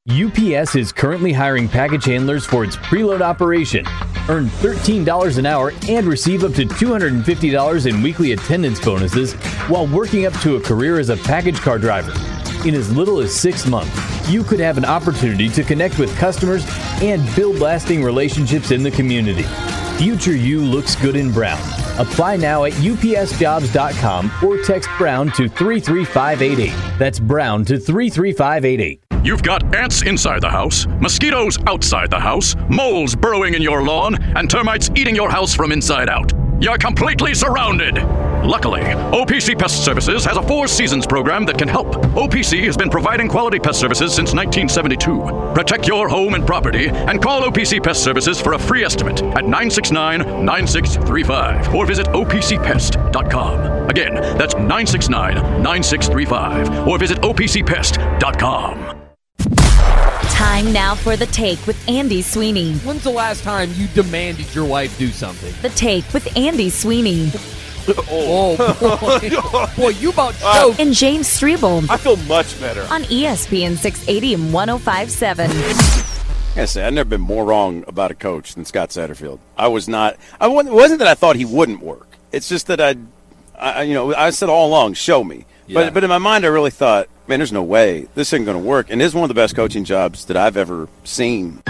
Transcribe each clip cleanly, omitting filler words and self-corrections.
UPS is currently hiring package handlers for its preload operation. Earn $13 an hour and receive up to $250 in weekly attendance bonuses while working up to a career as a package car driver. In as little as 6 months, you could have an opportunity to connect with customers and build lasting relationships in the community. Future you looks good in brown. Apply now at upsjobs.com or text Brown to 33588. That's Brown to 33588. You've got ants inside the house, mosquitoes outside the house, moles burrowing in your lawn, and termites eating your house from inside out. You're completely surrounded. Luckily, OPC Pest Services has a 4 seasons program that can help. OPC has been providing quality pest services since 1972. Protect your home and property and call OPC Pest Services for a free estimate at 969-9635 or visit opcpest.com. Again, that's 969-9635 or visit opcpest.com. Time now for The Take with Andy Sweeney. When's the last time you demanded your wife do something? The Take with Andy Sweeney. Oh, boy. Boy, you about choked. And James Strebel I feel much better. on ESPN 680 and 105.7. I gotta say, I've never been more wrong about a coach than Scott Satterfield. It wasn't that I thought he wouldn't work. It's just that I said all along, show me. Yeah. But in my mind, I really thought, man, there's no way this isn't going to work. And this is one of the best coaching jobs that I've ever seen.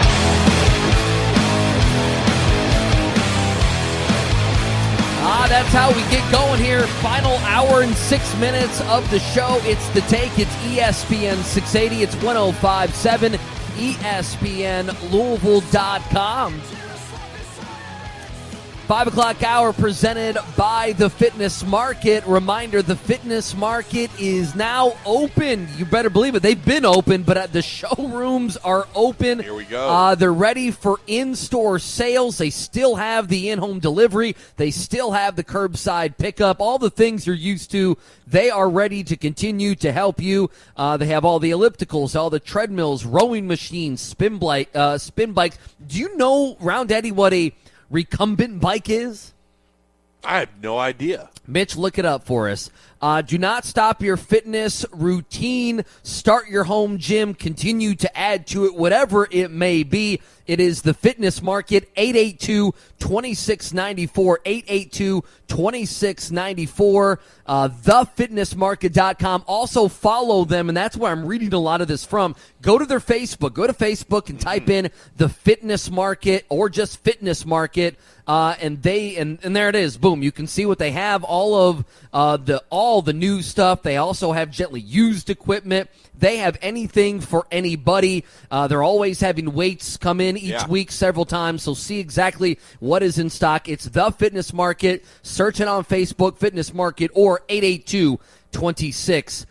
That's how we get going here. Final hour and 6 minutes of the show. It's The Take. It's ESPN 680. It's 105.7 ESPNLouisville.com. 5 o'clock hour presented by the Fitness Market. Reminder, the Fitness Market is now open. You better believe it. They've been open, but the showrooms are open. Here we go. They're ready for in-store sales. They still have the in-home delivery. They still have the curbside pickup. All the things you're used to, they are ready to continue to help you. They have all the ellipticals, all the treadmills, rowing machines, spin bikes. Do you know, Round Eddie, what a recumbent bike is? I have no idea. Mitch, look it up for us. Do not stop your fitness routine. Start your home gym. Continue to add to it, whatever it may be. It is the Fitness Market, 882-2694, 882-2694, thefitnessmarket.com. Also follow them, and that's where I'm reading a lot of this from. Go to their Facebook. Go to Facebook and type in the Fitness Market or just Fitness Market, and there it is. Boom. You can see what they have, all the new stuff. They also have gently used equipment. They have anything for anybody. They're always having weights come in each week several times, so see exactly what is in stock. It's The Fitness Market. Search it on Facebook, Fitness Market, or 882-2694.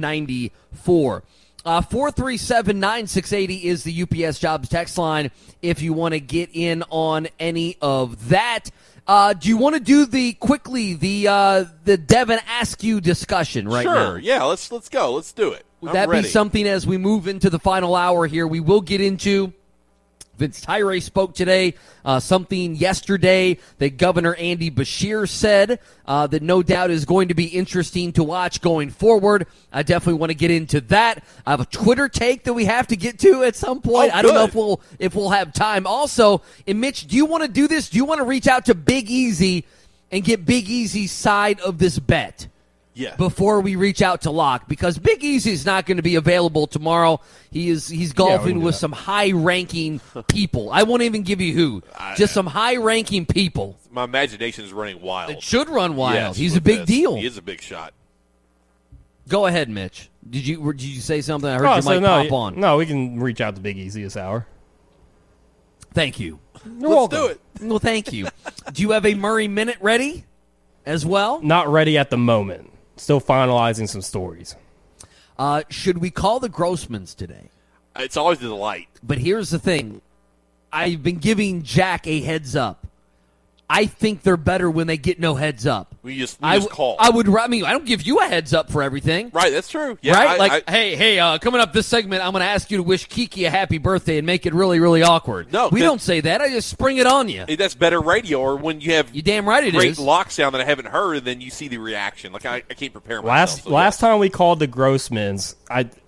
437-9680 is the UPS Jobs text line if you want to get in on any of that. Do you want to do the Devin Askew discussion right now? Sure, yeah, let's go. Let's do it. Would that be something as we move into the final hour here? We will get into Vince Tyra spoke today, something yesterday that Governor Andy Beshear said that no doubt is going to be interesting to watch going forward. I definitely want to get into that. I have a Twitter take that we have to get to at some point. I don't know if we'll have time. Also, and Mitch, do you want to do this? Do you want to reach out to Big Easy and get Big Easy's side of this bet? Yeah. Before we reach out to Locke, because Big Easy is not going to be available tomorrow. He's golfing with some high-ranking people. I won't even give you who. Just some high-ranking people. My imagination is running wild. It should run wild. Yes, He's a big deal. He is a big shot. Go ahead, Mitch. Did you say something? I heard your mic pop on. No, we can reach out to Big Easy this hour. Thank you. Let's do it. Well, thank you. Do you have a Murray Minute ready as well? Not ready at the moment. Still finalizing some stories. Should we call the Grossmans today? It's always a delight. But here's the thing. I've been giving Jack a heads up. I think they're better when they get no heads up. We just call. I don't give you a heads up for everything. Right, that's true. Yeah, right? Hey, coming up this segment, I'm going to ask you to wish Kiki a happy birthday and make it really, really awkward. No, we don't say that. I just spring it on you. That's better radio, or when you have you damn right it great is. lock sound that I haven't heard, and then you see the reaction. Like, I can't prepare myself. Last time we called the Grossmans,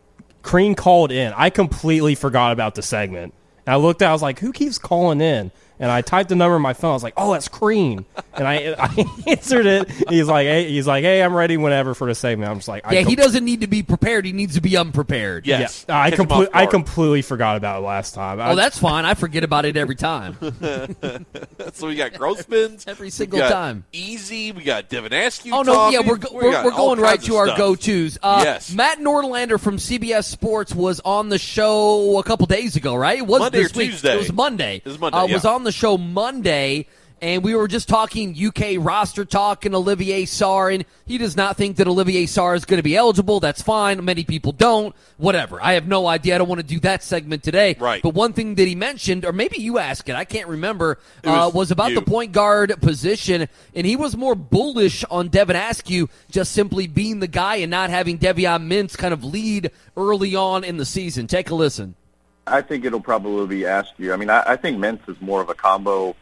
Crean called in. I completely forgot about the segment. And I looked at it, I was like, who keeps calling in? And I typed the number on my phone. I was like, oh, that's Crean. And I answered it. He's like, hey, I'm ready whenever for the segment. I'm just like, he doesn't need to be prepared. He needs to be unprepared. Yes. Yeah, I completely forgot about it last time. Oh, that's fine. I forget about it every time. So we got growth spins every single time. Easy. We got Devin Askew. Oh no, yeah, we're going right to our go-tos. Yes. Matt Norlander from CBS Sports was on the show a couple days ago, right? It was Monday this or week. Tuesday. It was Monday. Was on the show Monday, and we were just talking UK roster talk and Olivier Sarr, and he does not think that Olivier Sarr is going to be eligible. That's fine. Many people don't. Whatever. I have no idea. I don't want to do that segment today. Right. But one thing that he mentioned, or maybe you asked it, I can't remember, was about the point guard position, and he was more bullish on Devin Askew just simply being the guy and not having Devion Mintz kind of lead early on in the season. Take a listen. I think it'll probably be Askew. I mean, I think Mintz is more of a combo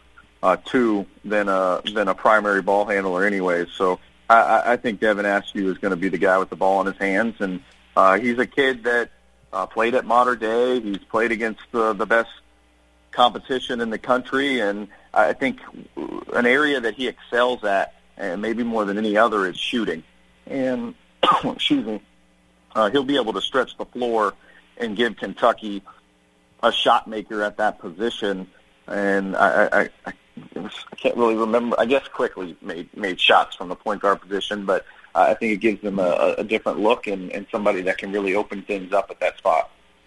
two than a primary ball handler anyway. So I think Devin Askew is going to be the guy with the ball in his hands. And he's a kid that played at Mater Dei. He's played against the best competition in the country. And I think an area that he excels at, and maybe more than any other, is shooting. And, excuse me, he'll be able to stretch the floor and give Kentucky a shot maker at that position. And I can't really remember. I guess Quickly made shots from the point guard position, but I think it gives them a different look and somebody that can really open things up at that spot.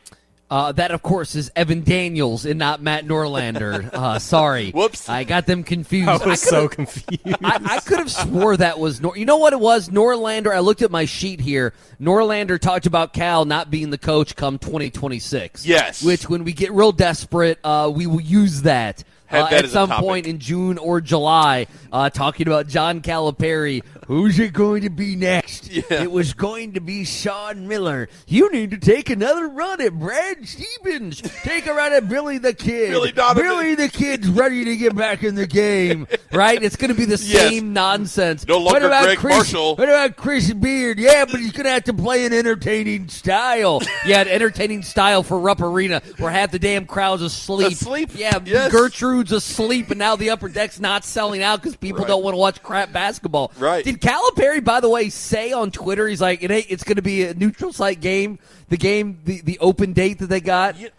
That, of course, is Evan Daniels and not Matt Norlander. Sorry. Whoops. I got them confused. I was so confused. I could have swore that was you know what it was? Norlander. I looked at my sheet here. Norlander talked about Cal not being the coach come 2026. Yes. Which, when we get real desperate, we will use that. At some point in June or July, talking about John Calipari. Who's it going to be next? Yeah. It was going to be Sean Miller. You need to take another run at Brad Stevens. Take a run at Billy the Kid. Billy the Kid's ready to get back in the game. Right? It's going to be the same nonsense. No longer Greg Marshall. What about Chris Beard? Yeah, but he's going to have to play an entertaining style. Yeah, an entertaining style for Rupp Arena where half the damn crowd's asleep. Yeah, yes. Gertrude's asleep, and now the upper deck's not selling out because people don't want to watch crap basketball. Right. Did Calipari, by the way, say on Twitter, he's like, it's going to be a neutral site game, the open date that they got? You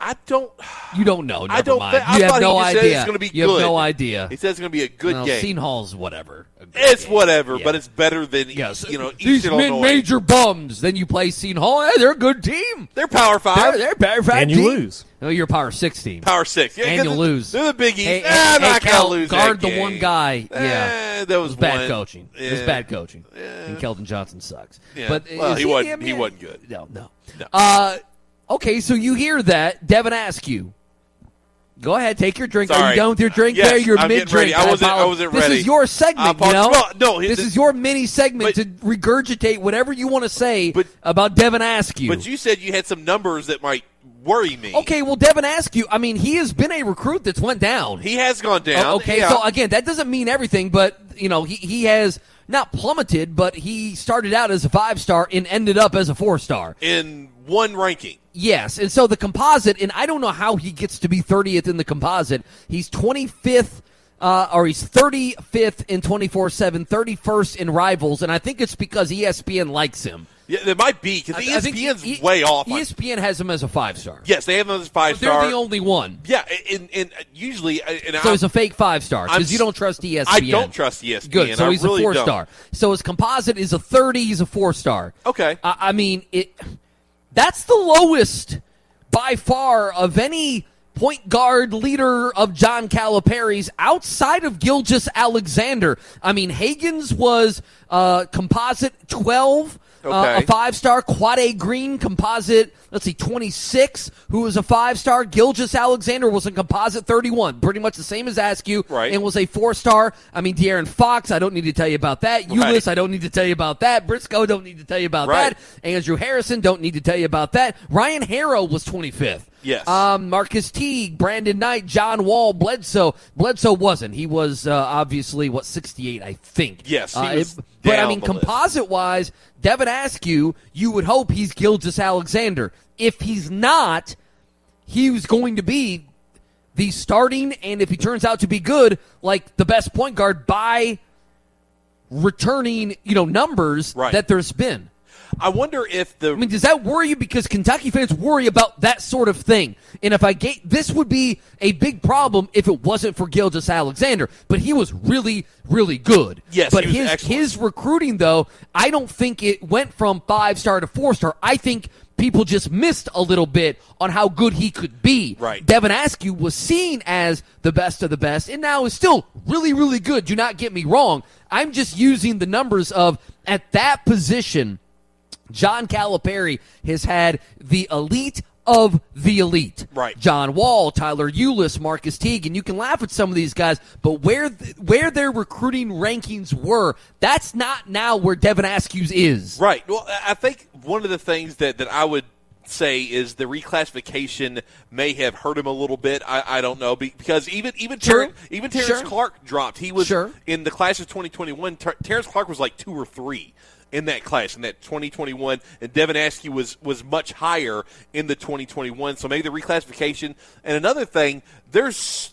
don't know. I don't. Mind. I you have thought no he just idea. said it's going to be you good. have no idea. He says it's going to be a good game. Seton Hall's whatever. It's game. whatever, Yeah. but it's better than Yes. East These Illinois. major bums. Then you play Seton Hall. Hey, they're a good team. They're Power 5. They're Power 5 and team. you lose. No, you're a Power 6 team. Power 6. Yeah, And you'll lose. They're the Big East. Hey, not going to Cal, lose guard that the game. one guy. Yeah. That was bad one. coaching. Yeah. It was bad coaching. Yeah. And Keldon Johnson sucks. Yeah. But Well, is he wasn't good. No. Okay, so you hear that. Devin Askew. Go ahead, take your drink. Sorry. Are you done with your drink Yes, there? You're I'm getting mid-drink. ready. I wasn't this ready. is your segment, you know? Well, no, this is your mini segment to regurgitate whatever you want to say about Devin Askew. But you said you had some numbers that might worry me. Okay, well, Devin Askew, I mean, he has been a recruit that's went down. He has gone down. Okay, yeah. so again, that doesn't mean everything, but, he has not plummeted, but he started out as a 5-star and ended up as a 4-star. In one ranking. Yes, and so the composite, and I don't know how he gets to be 30th in the composite. He's 25th, or he's 35th in 24/7, 31st in Rivals, and I think it's because ESPN likes him. Yeah, there might be, because ESPN's way off. ESPN has him as a 5-star. Yes, they have him as a 5-star. They're the only one. Yeah, and usually... So he's a fake 5-star, because you don't trust ESPN. I don't trust ESPN. Good, so he's really a 4-star. So his composite is a 30, he's a 4-star. Okay. I mean, that's the lowest by far of any point guard leader of John Calipari's outside of Gilgeous Alexander. I mean, Hagens was composite 12, a 5-star. Quade Green, composite, 26, who was a 5-star. Gilgeous Alexander was a composite 31, pretty much the same as Askew, and was a 4-star. I mean, De'Aaron Fox, I don't need to tell you about that. Ulis, I don't need to tell you about that. Briscoe, don't need to tell you about that. Andrew Harrison, don't need to tell you about that. Ryan Harrow was 25th. Yes. Marcus Teague, Brandon Knight, John Wall, Bledsoe. Bledsoe wasn't. He was obviously 68, I think. Yes, he was But, I mean, composite-wise, Devin Askew, you would hope he's Gilgeous-Alexander. If he's not, he was going to be the starting, and if he turns out to be good, like the best point guard by returning, numbers that there's been. I wonder if does that worry you? Because Kentucky fans worry about that sort of thing. And if this would be a big problem if it wasn't for Gilgeous-Alexander. But he was really, really good. Yes, but he was his recruiting, though, I don't think it went from 5-star to 4-star. I think people just missed a little bit on how good he could be. Right. Devin Askew was seen as the best of the best, and now is still really, really good. Do not get me wrong. I'm just using the numbers of, at that position, John Calipari has had the elite of the elite. Right. John Wall, Tyler Ulis, Marcus Teague, and you can laugh at some of these guys, but where their recruiting rankings were, that's not now where Devin Askew's is. Right. Well, I think one of the things that I would say is the reclassification may have hurt him a little bit. I don't know, because even Terrence Clark dropped. He was in the class of 2021. Terrence Clark was like 2 or 3 in that class, in that 2021, and Devin Askew was much higher in the 2021. So maybe the reclassification. And another thing, and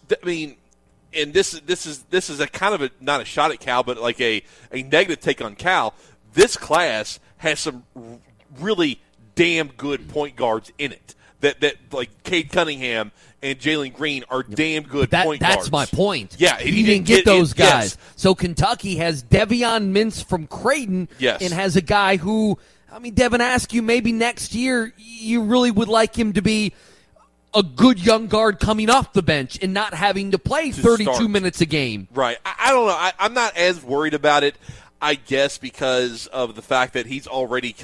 this is a kind of a, not a shot at Cal, but like a negative take on Cal. This class has some really damn good point guards in it. That like Cade Cunningham and Jalen Green are damn good point guards. That's my point. Yeah, he didn't get those guys. Yes. So Kentucky has Devion Mintz from Creighton, and has a guy who, Devin Askew, maybe next year you really would like him to be a good young guard coming off the bench and not having to play 32 minutes a game. Right. I don't know. I'm not as worried about it, I guess, because of the fact that he's already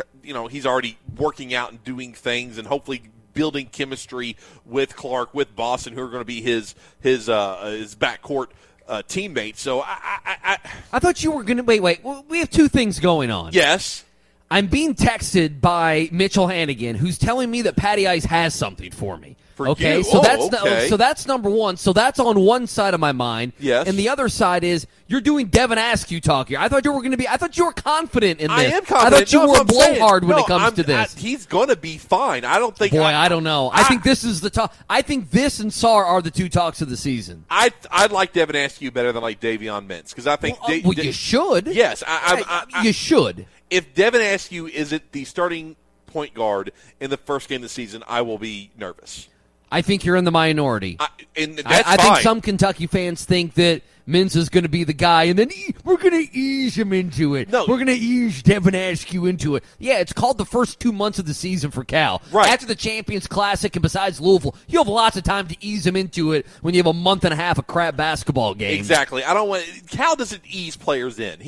working out and doing things and hopefully building chemistry with Clark, with Boston, who are going to be his backcourt teammates. So I thought you were going to wait. We have two things going on. Yes. I'm being texted by Mitchell Hannigan, who's telling me that Patty Ice has something for me. Okay. So that's number one. So that's on one side of my mind. Yes. And the other side is you're doing Devin Askew talk here. I thought you were confident in this. I am confident. I thought you were blowhard when it comes to this. He's going to be fine. I don't think. Boy, I don't know. I think this is the talk. I think this and Sarr are the two talks of the season. I'd like Devin Askew better than like Davion Mintz, because I think you should. Yes, you should. If Devin Askew isn't the starting point guard in the first game of the season, I will be nervous. I think you're in the minority. I think some Kentucky fans think that Mintz is going to be the guy, and then we're going to ease him into it. No. We're going to ease Devin Askew into it. Yeah, it's called the first 2 months of the season for Cal. Right. After the Champions Classic and besides Louisville, you have lots of time to ease him into it when you have a month and a half of crap basketball games. Exactly. Cal doesn't ease players in.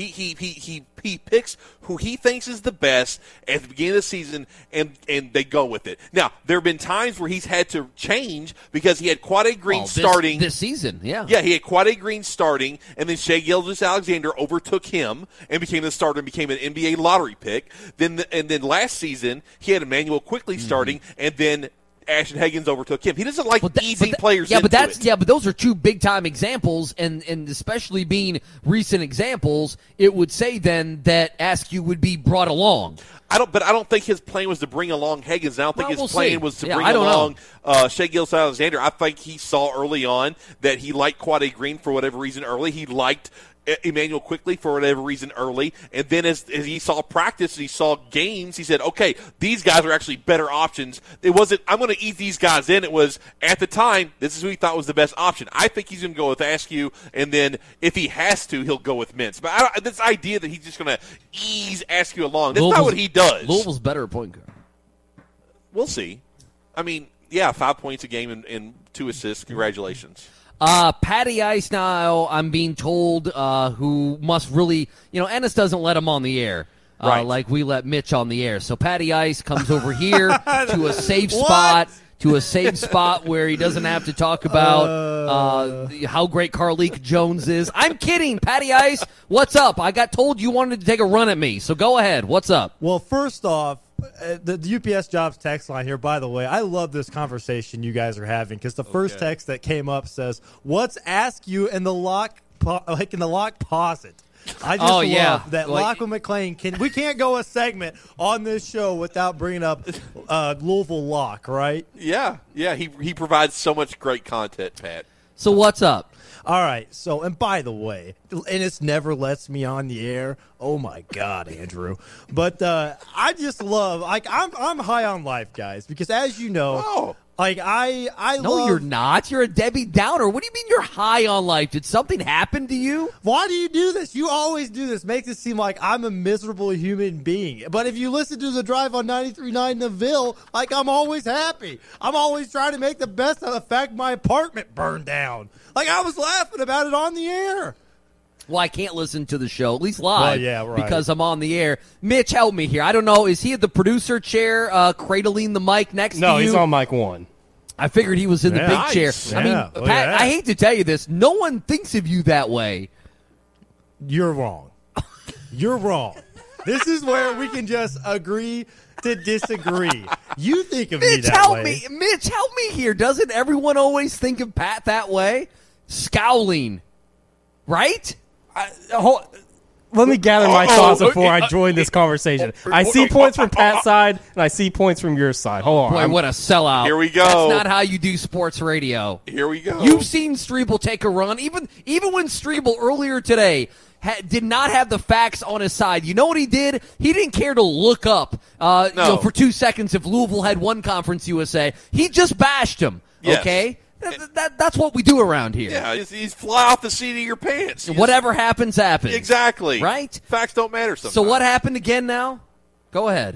He picks who he thinks is the best at the beginning of the season, and they go with it. Now, there have been times where he's had to change because he had Quade Green starting. This season, yeah. Yeah, he had Quade Green starting, and then Shai Gilgeous-Alexander overtook him and became the starter and became an NBA lottery pick. Then last season, he had Emmanuel Quickley starting, and then Ashton Higgins overtook him. He doesn't like easing players into it. Yeah, but those are two big-time examples, and especially being recent examples, it would say then that Askew would be brought along. I don't think his plan was to bring along Higgins. I don't think his plan was to bring along Shai Gilgeous-Alexander. I think he saw early on that he liked Quade Green for whatever reason early. He liked Emmanuel Quickley for whatever reason early, and then as he saw practice and he saw games, he said, okay, these guys are actually better options. It wasn't, I'm going to ease these guys in. It was, at the time, this is who he thought was the best option. I think he's going to go with Askew, and then if he has to, he'll go with Mintz. But this idea that he's just going to ease Askew along, that's not what he does. Louisville's better at point guard. We'll see. 5 points a game and 2 assists. Congratulations. Patty Ice now, I'm being told, who must really, Ennis doesn't let him on the air. Right. Like we let Mitch on the air. So Patty Ice comes over here to a safe spot where he doesn't have to talk about how great Carlik Jones is. I'm kidding. Patty Ice, what's up? I got told you wanted to take a run at me, so go ahead. What's up? Well, first off, the UPS Jobs text line here, by the way, I love this conversation you guys are having because the first text that came up says, "What's Askew in the lock posit?" I just love that Lachlan McClain we can't go a segment on this show without bringing up Louisville Lock, right? Yeah. He provides so much great content, Pat. So what's up? All right. So, and by the way, Ennis never lets me on the air. Oh my God, Andrew! But I just love I'm high on life, guys, because as you know, I no, love. You're not. You're a Debbie Downer. What do you mean you're high on life? Did something happen to you? Why do you do this? You always do this. Makes it seem like I'm a miserable human being. But if you listen to the drive on 93.9 The Ville, I'm always happy. I'm always trying to make the best of the fact my apartment burned down. I was laughing about it on the air. Well, I can't listen to the show, at least live, right. because I'm on the air. Mitch, help me here. I don't know. Is he at the producer chair, cradling the mic next to you? No, he's on mic 1. I figured he was in the big chair. I mean, Pat, I hate to tell you this. No one thinks of you that way. You're wrong. You're wrong. This is where we can just agree to disagree. You think of me that way. Mitch, help me here. Doesn't everyone always think of Pat that way? Scowling. Right? Let me gather my thoughts before I join this conversation. I see points from Pat's side, and I see points from your side. Hold on. Boy, what a sellout. Here we go. That's not how you do sports radio. Here we go. You've seen Strebel take a run. Even when Strebel earlier today did not have the facts on his side. You know what he did? He didn't care to look up for 2 seconds if Louisville had won Conference USA. He just bashed him, okay? That's what we do around here. Yeah, he's fly off the seat of your pants. Whatever happens, happens. Exactly. Right? Facts don't matter sometimes. So what happened again now? Go ahead.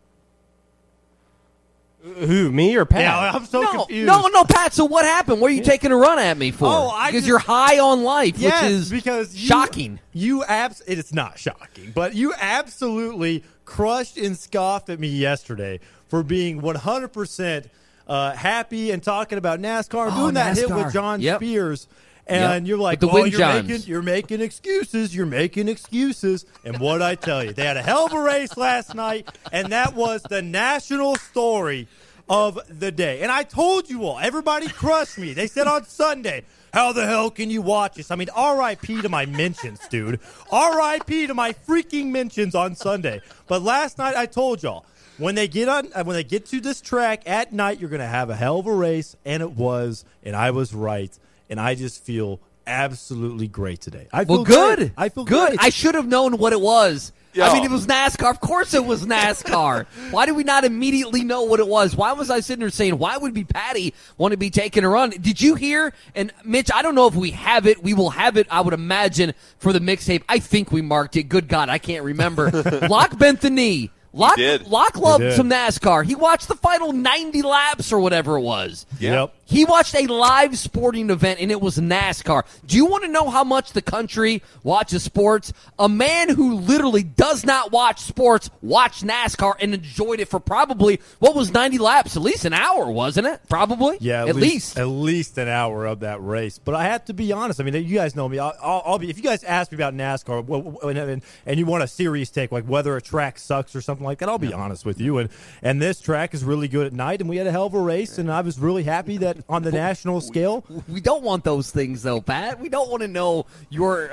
Who, me or Pat? Yeah, I'm so confused. No, Pat. So what happened? What are you taking a run at me for? Because you're high on life, which is shocking. It's not shocking, but you absolutely crushed and scoffed at me yesterday for being 100% happy and talking about NASCAR, doing that hit with John Spears. And you're like, you're making excuses. You're making excuses. And what I tell you, they had a hell of a race last night, and that was the national story of the day. And I told you all, everybody crushed me. They said on Sunday, how the hell can you watch this? I mean, R.I.P. to my mentions, dude. R.I.P. to my freaking mentions on Sunday. But last night I told y'all, when they get to this track at night, you're going to have a hell of a race, and it was, and I was right. And I just feel absolutely great today. I feel good. I feel good. I should have known what it was. I mean, it was NASCAR. Of course it was NASCAR. Why did we not immediately know what it was? Why was I sitting there saying, why would Patty want to be taking a run? Did you hear? And, Mitch, I don't know if we have it. We will have it, I would imagine, for the mixtape. I think we marked it. Good God, I can't remember. Locke bent the knee. Locke loved some NASCAR. He watched the final 90 laps or whatever it was. Yep. He watched a live sporting event, and it was NASCAR. Do you want to know how much the country watches sports? A man who literally does not watch sports watched NASCAR and enjoyed it for probably, 90 laps? At least an hour, wasn't it? Probably. Yeah, at least an hour of that race. But I have to be honest. I mean, you guys know me. I'll be, if you guys ask me about NASCAR and you want a serious take, like whether a track sucks or something like that, I'll be honest with you. And this track is really good at night, and we had a hell of a race, and I was really happy that on the national scale. We don't want those things, though, Pat. We don't want to know you're,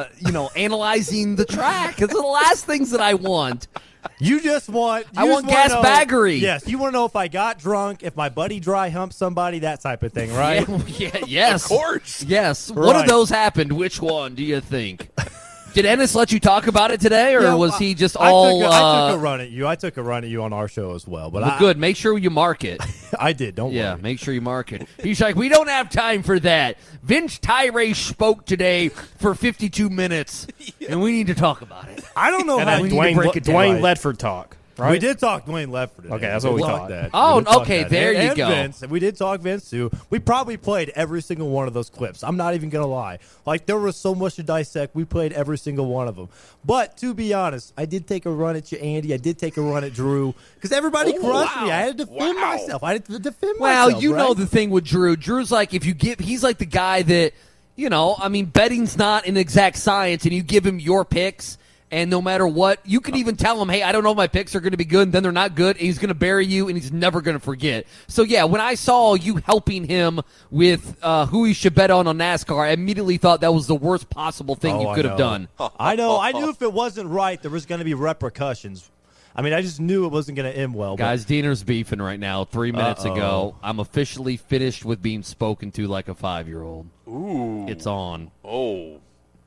analyzing the track. It's the last things that I want. You just want. I want gas baggery. Yes, you want to know if I got drunk, if my buddy dry humped somebody, that type of thing, right? Yes, of course. Yes. Right. One of those happened. Which one do you think? Did Ennis let you talk about it today, or was he just all? I took a run at you. I took a run at you on our show as well. But good. Make sure you mark it. I did. Don't worry. Yeah, make sure you mark it. He's like, we don't have time for that. Vince Tyre spoke today for 52 minutes, and we need to talk about it. I don't know how Dwayne Ledford talk. Right? We did talk Dwayne Ledford today. Okay, that's what we thought. There you go. Vince, and we did talk Vince, too. We probably played every single one of those clips. I'm not even going to lie. Like, there was so much to dissect. We played every single one of them. But, to be honest, I did take a run at you, Andy. I did take a run at Drew. Because everybody crushed me. I had to defend myself. Well, you know the thing with Drew. Drew's like, he's like the guy that, betting's not an exact science, and you give him your picks, and no matter what, you can even tell him, hey, I don't know if my picks are going to be good, and then they're not good, and he's going to bury you, and he's never going to forget. So, yeah, when I saw you helping him with who he should bet on NASCAR, I immediately thought that was the worst possible thing you could have done. I know. I knew if it wasn't right, there was going to be repercussions. I mean, I just knew it wasn't going to end well. Guys, Diener's beefing right now. 3 minutes ago, I'm officially finished with being spoken to like a 5-year-old. Ooh. It's on. Oh.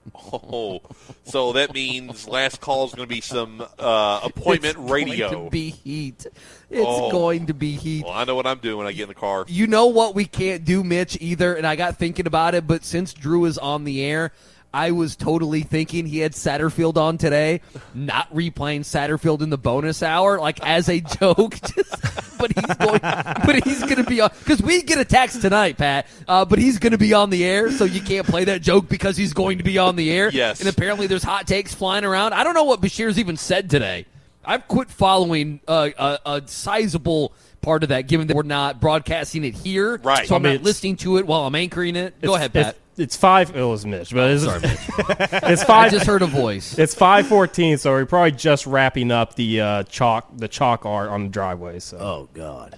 So that means last call is going to be some appointment radio. It's going to be heat. It's going to be heat. Well, I know what I'm doing when I get in the car. You know what we can't do, Mitch, either, and I got thinking about it, but since Drew is on the air, I was totally thinking he had Satterfield on today, not replaying Satterfield in the bonus hour, like as a joke. But he's going to be on, because we get a text tonight, Pat. But he's going to be on the air, so you can't play that joke because he's going to be on the air. Yes. And apparently there's hot takes flying around. I don't know what Bashir's even said today. I've quit following a sizable part of that, given that we're not broadcasting it here. Right. So I'm not listening to it while I'm anchoring it. Go ahead, Pat. It's 5. It was Mitch, but sorry, Mitch. It's 5. I just heard a voice. It's 5:14, so we're probably just wrapping up the chalk art on the driveway. So. Oh God.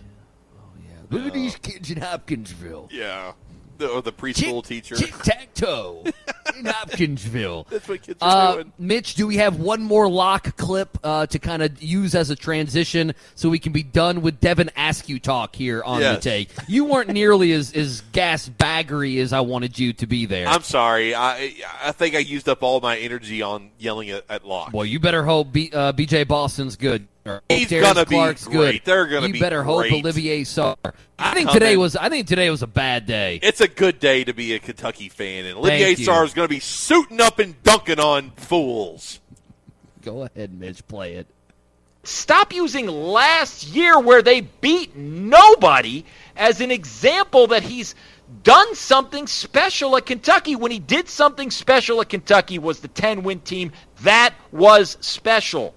Look at these kids in Hopkinsville. Yeah. The preschool teacher. Tic-tac-toe in Hopkinsville. That's what kids are doing. Mitch, do we have one more lock clip to kind of use as a transition so we can be done with Devin Askew talk here on the take? You weren't nearly as gas-baggery as I wanted you to be there. I'm sorry. I think I used up all my energy on yelling at Locke. Well, you better hope BJ Boston's good. He's gonna be great. Good. They're gonna be. You better great. hope Olivier Sarr. I think today was a bad day. It's a good day to be a Kentucky fan, and Olivier Sarr is going to be suiting up and dunking on fools. Go ahead, Mitch. Play it. Stop using last year where they beat nobody as an example that he's done something special at Kentucky. When he did something special at Kentucky was the 10-win team. That was special.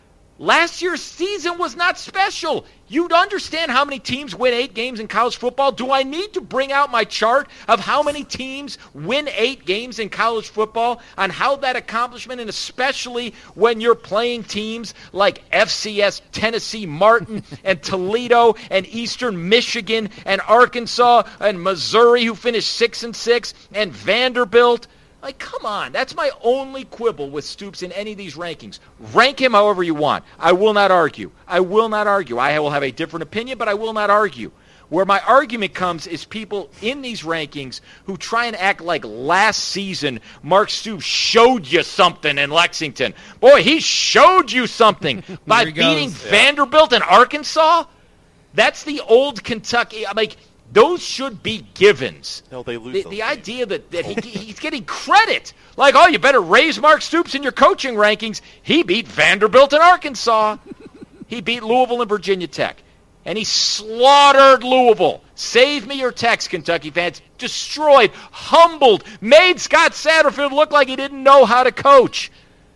Last year's season was not special. You'd understand how many teams win 8 games in college football. Do I need to bring out my chart of how many teams win 8 games in college football on how that accomplishment, and especially when you're playing teams like FCS, Tennessee, Martin, and Toledo, and Eastern Michigan, and Arkansas, and Missouri, who finished 6-6, and Vanderbilt? Like, come on. That's my only quibble with Stoops in any of these rankings. Rank him however you want. I will not argue. I will have a different opinion, but I will not argue. Where my argument comes is people in these rankings who try and act like last season Mark Stoops showed you something in Lexington. Boy, he showed you something by beating Vanderbilt and Arkansas. That's the old Kentucky. Those should be givens. No, they lose. The idea that he's getting credit. Like, oh, you better raise Mark Stoops in your coaching rankings. He beat Vanderbilt and Arkansas. He beat Louisville and Virginia Tech. And he slaughtered Louisville. Save me your text, Kentucky fans. Destroyed, humbled, made Scott Satterfield look like he didn't know how to coach.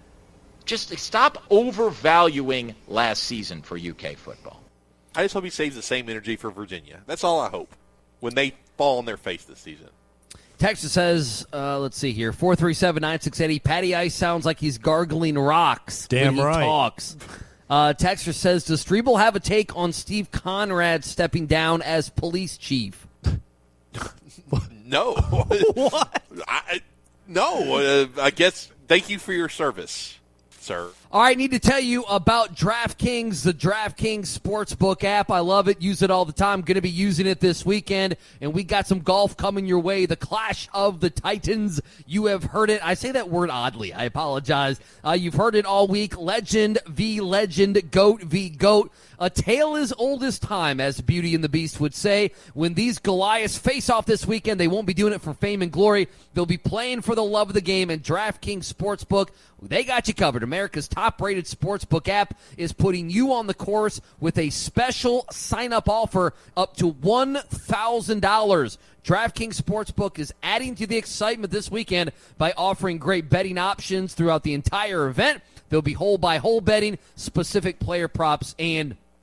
Just stop overvaluing last season for UK football. I just hope he saves the same energy for Virginia. That's all I hope when they fall on their face this season. Texas says, let's see here, 437-9680. Patty Ice sounds like he's gargling rocks when he talks. Texas says, does Strebel have a take on Steve Conrad stepping down as police chief? No. What? I guess thank you for your service, sir. All right, need to tell you about DraftKings, the DraftKings Sportsbook app. I love it. Use it all the time. Going to be using it this weekend. And we got some golf coming your way. The Clash of the Titans. You have heard it. I say that word oddly. I apologize. You've heard it all week. Legend v. Legend. Goat v. Goat. A tale as old as time, as Beauty and the Beast would say. When these Goliaths face off this weekend, they won't be doing it for fame and glory. They'll be playing for the love of the game. And DraftKings Sportsbook, they got you covered. America's top-rated sportsbook app is putting you on the course with a special sign-up offer up to $1,000. DraftKings Sportsbook is adding to the excitement this weekend by offering great betting options throughout the entire event. There'll be hole-by-hole betting, specific player props, and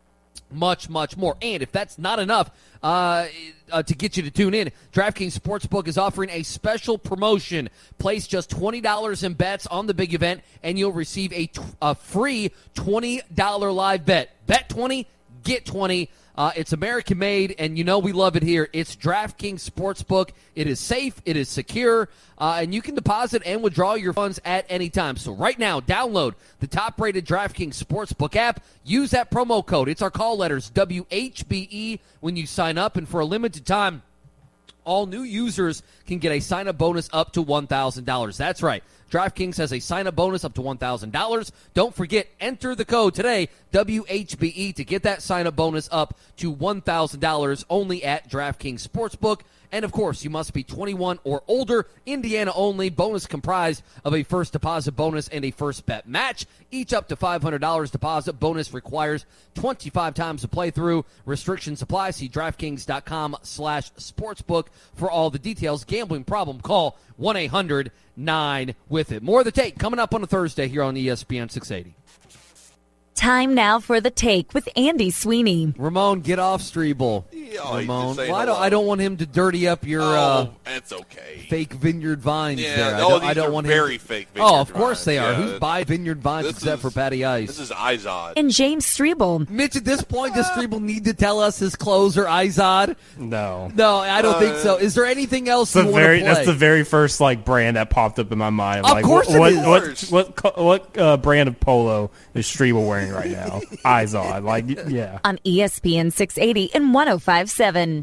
much, much more. And if that's not enough to get you to tune in, DraftKings Sportsbook is offering a special promotion. Place just $20 in bets on the big event, and you'll receive a free $20 live bet. Bet 20, get 20. It's American-made, and you know we love it here. It's DraftKings Sportsbook. It is safe. It is secure. And you can deposit and withdraw your funds at any time. So right now, download the top-rated DraftKings Sportsbook app. Use that promo code. It's our call letters, WHBE, when you sign up. And for a limited time, all new users can get a sign-up bonus up to $1,000. That's right. DraftKings has a sign-up bonus up to $1,000. Don't forget, enter the code today, WHBE, to get that sign-up bonus up to $1,000 only at DraftKings Sportsbook. And, of course, you must be 21 or older. Indiana only. Bonus comprised of a first deposit bonus and a first bet match. Each up to $500 deposit. Bonus requires 25 times the playthrough. Restrictions apply. See DraftKings.com/sportsbook for all the details. Gambling problem? Call 1-800-9-WITH-IT. More of The Take coming up on a Thursday here on ESPN 680. Time now for The Take with Andy Sweeney. Ramon, get off Strebel. Yeah, Ramon, I don't want him to dirty up your that's okay. fake vineyard vines yeah, there. I don't want very him fake vineyard of course vines. they are. Yeah, Who's buy vineyard vines except for Patty Ice? This is Izod. And James Strebel. Mitch, at this point, does Strebel need to tell us his clothes are Izod? No. No, I don't think so. Is there anything else you want to play? That's the very first brand that popped up in my mind. Of course it is. What brand of polo is Strebel wearing right now? Izod. Yeah. On ESPN 680 and 105.7.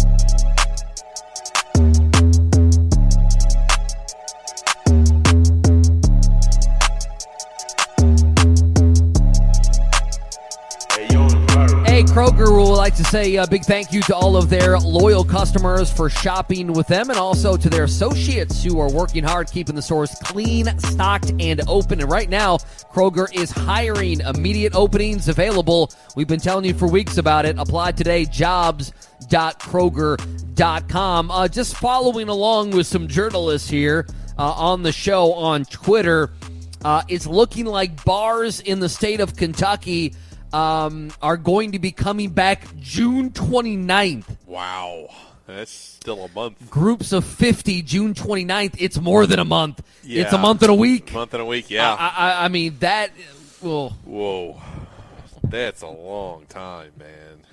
Hey, Kroger would like to say a big thank you to all of their loyal customers for shopping with them, and also to their associates who are working hard keeping the stores clean, stocked, and open. And right now, Kroger is hiring. Immediate openings available. We've been telling you for weeks about it. Apply today, jobs.kroger.com. Just following along with some journalists here on the show on Twitter, it's looking like bars in the state of Kentucky are going to be coming back June 29th. Wow. That's still a month. Groups of 50, June 29th. It's more than a month. Yeah. It's a month and a week. Month and a week, yeah. I mean, that... Well, whoa. That's a long time, man.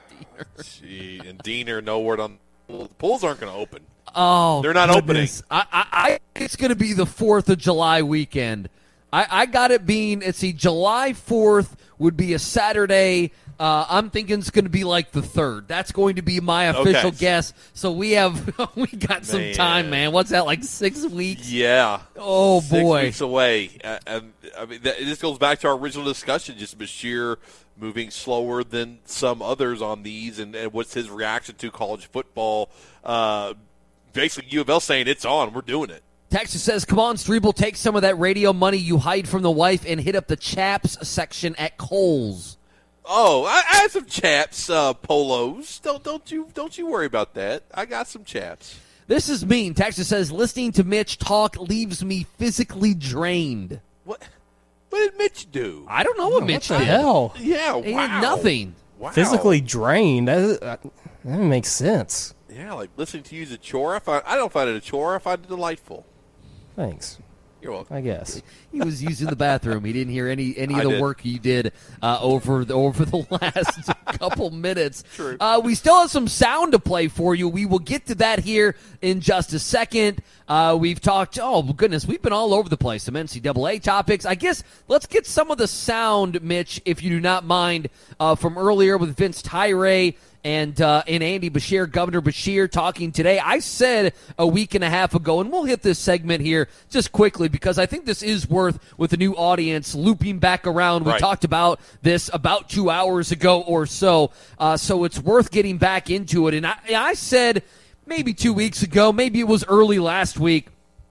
Gee, and Diener, no word on... Well, the pools aren't going to open. Oh, they're not goodness. opening. I it's going to be the 4th of July weekend. I got it being, July 4th would be a Saturday. I'm thinking it's going to be like the 3rd. That's going to be my official guess. So we got some time, man. What's that, like 6 weeks? Yeah. Oh, boy. 6 weeks away. I mean, this goes back to our original discussion, just Bashir moving slower than some others on these, and what's his reaction to college football. Basically, U of L saying it's on. We're doing it. Texas says, come on, Strebel, take some of that radio money you hide from the wife and hit up the chaps section at Kohl's. Oh, I have some chaps polos. Don't you worry about that. I got some chaps. This is mean. Texas says, listening to Mitch talk leaves me physically drained. What did Mitch do? I don't know what Mitch did. What the hell? Yeah, wow. He did nothing. Wow. Physically drained? That makes sense. Yeah, like listening to you is a chore. I don't find it a chore. I find it delightful. Thanks. You're welcome. I guess he was using the bathroom. He didn't hear any of the work you did over the last couple minutes. True. We still have some sound to play for you. We will get to that here in just a second. We've talked. Oh goodness, we've been all over the place. Some NCAA topics. I guess let's get some of the sound, Mitch, if you do not mind, from earlier with Vince Tyra and Andy Bashir, Governor Bashir, talking today. I said a week and a half ago, and we'll hit this segment here just quickly because I think this is worth, with a new audience, looping back around. We talked about this about 2 hours ago or so, so it's worth getting back into it. And I said maybe 2 weeks ago, maybe it was early last week,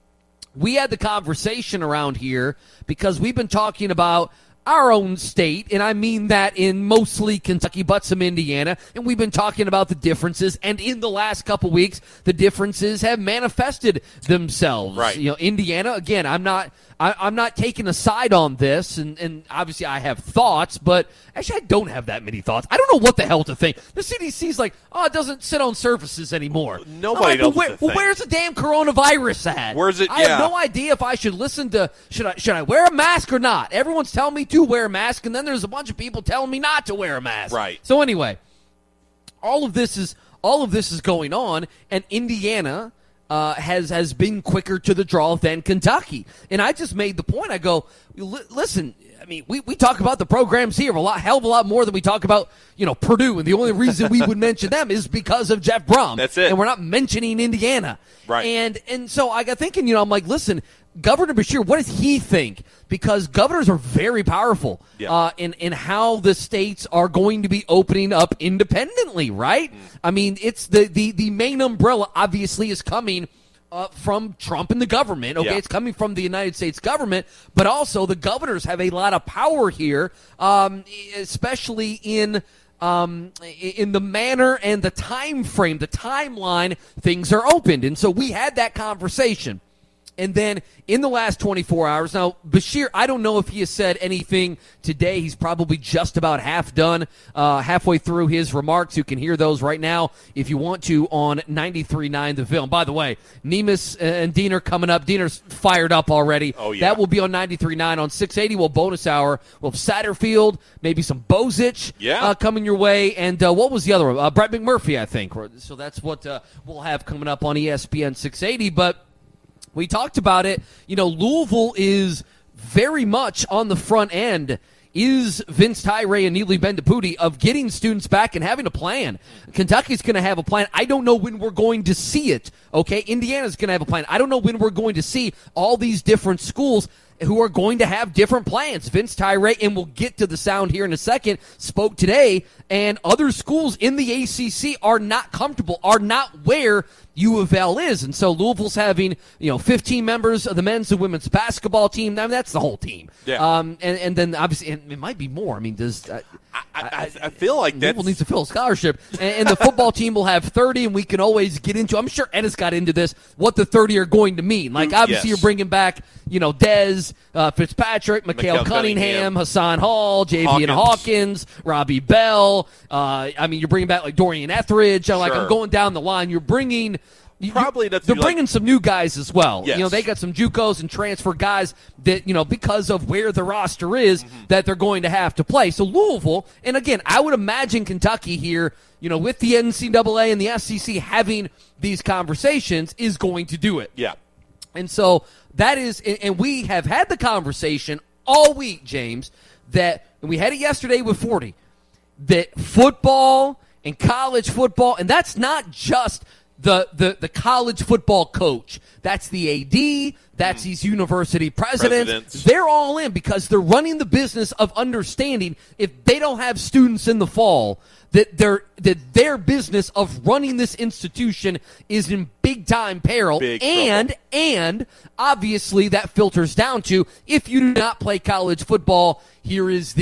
we had the conversation around here because we've been talking about our own state, and I mean that in mostly Kentucky, but some Indiana, and we've been talking about the differences, and in the last couple weeks, the differences have manifested themselves. Right. Indiana, again, I'm not I'm not taking a side on this, and obviously I have thoughts, but actually I don't have that many thoughts. I don't know what the hell to think. The CDC's like, it doesn't sit on surfaces anymore. Nobody knows what to think. Where's the damn coronavirus at? Where's it? I have no idea if I should listen to, should I wear a mask or not? Everyone's telling me to wear a mask, and then there's a bunch of people telling me not to wear a mask. Right. So anyway, all of this is going on, and Indiana has been quicker to the draw than Kentucky. And I just made the point. I go, listen, I mean, we talk about the programs here a hell of a lot more than we talk about, Purdue. And the only reason we would mention them is because of Jeff Brom. That's it. And we're not mentioning Indiana. Right. And so I got thinking, I'm like, listen, Governor Beshear, what does he think? Because governors are very powerful in how the states are going to be opening up independently, right? I mean, it's the main umbrella obviously is coming from Trump and the government. Okay, it's coming from the United States government, but also the governors have a lot of power here, especially in the manner and the time frame, the timeline things are opened. And so we had that conversation. And then in the last 24 hours, now, Beshear, I don't know if he has said anything today. He's probably just about halfway through his remarks. You can hear those right now if you want to on 93.9 The Ville. By the way, Nemus and Diener coming up. Diener's fired up already. Oh, yeah. That will be on 93.9. On 680, we'll bonus hour. We'll have Satterfield, maybe some Bozich coming your way. And what was the other one? Brett McMurphy, I think. So that's what we'll have coming up on ESPN 680. But we talked about it. Louisville is very much on the front end. Is Vince Tyra and Neely Bendapudi of getting students back and having a plan. Kentucky's going to have a plan. I don't know when we're going to see it. Okay, Indiana's going to have a plan. I don't know when we're going to see all these different schools who are going to have different plans. Vince Tyra, and we'll get to the sound here in a second, spoke today, and other schools in the ACC are not comfortable, are not where U of L is. And so Louisville's having, 15 members of the men's and women's basketball team. I mean, that's the whole team. Yeah. And then obviously, and it might be more. I mean, I feel like Louisville needs to fill a scholarship. And the football team will have 30, and we can always get into, I'm sure Ennis got into this, what the 30 are going to mean. Like, obviously, you're bringing back, Dez, Fitzpatrick, Mikhail Cunningham, Hassan Hall, Javian Hawkins, Robbie Bell. You're bringing back, like, Dorian Etheridge. I'm going down the line. You're bringing... They're bringing some new guys as well. Yes. They got some JUCOs and transfer guys that, because of where the roster is, that they're going to have to play. So Louisville, and again, I would imagine Kentucky here, with the NCAA and the SEC having these conversations, is going to do it. Yeah. And so that is, and we have had the conversation all week, James, and we had it yesterday with 40, that football and college football, and that's not just the college football coach. That's the AD. That's these university presidents. They're all in because they're running the business of understanding if they don't have students in the fall, that their business of running this institution is in big time peril. And obviously that filters down to, if you do not play college football, here is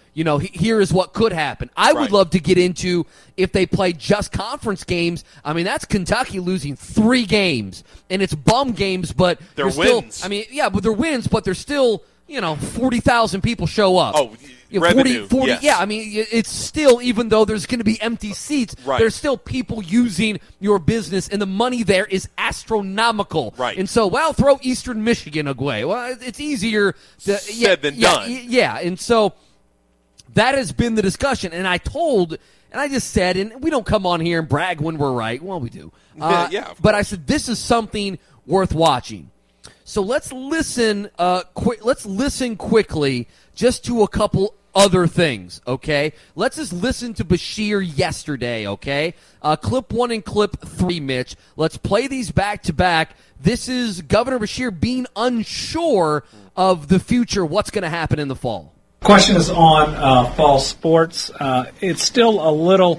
what could happen. I would love to get into if they play just conference games. I mean, that's Kentucky losing 3 games, and it's bum games, but they're wins. But they're wins, but they're still, 40,000 people show up. Oh, revenue. 40, yes. Yeah, I mean, it's still, even though there's going to be empty seats, there's still people using your business, and the money there is astronomical. Right. And so, throw Eastern Michigan away. Well, it's easier said than done. Yeah, and so that has been the discussion. And I just said, and we don't come on here and brag when we're right. Well, we do. But I said, this is something worth watching. So let's listen. Let's listen quickly just to a couple other things. Okay, let's just listen to Beshear yesterday. Okay, clip 1 and clip 3, Mitch. Let's play these back to back. This is Governor Beshear being unsure of the future. What's going to happen in the fall? Question is on fall sports. It's still a little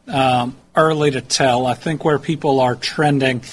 early to tell. I think where people are trending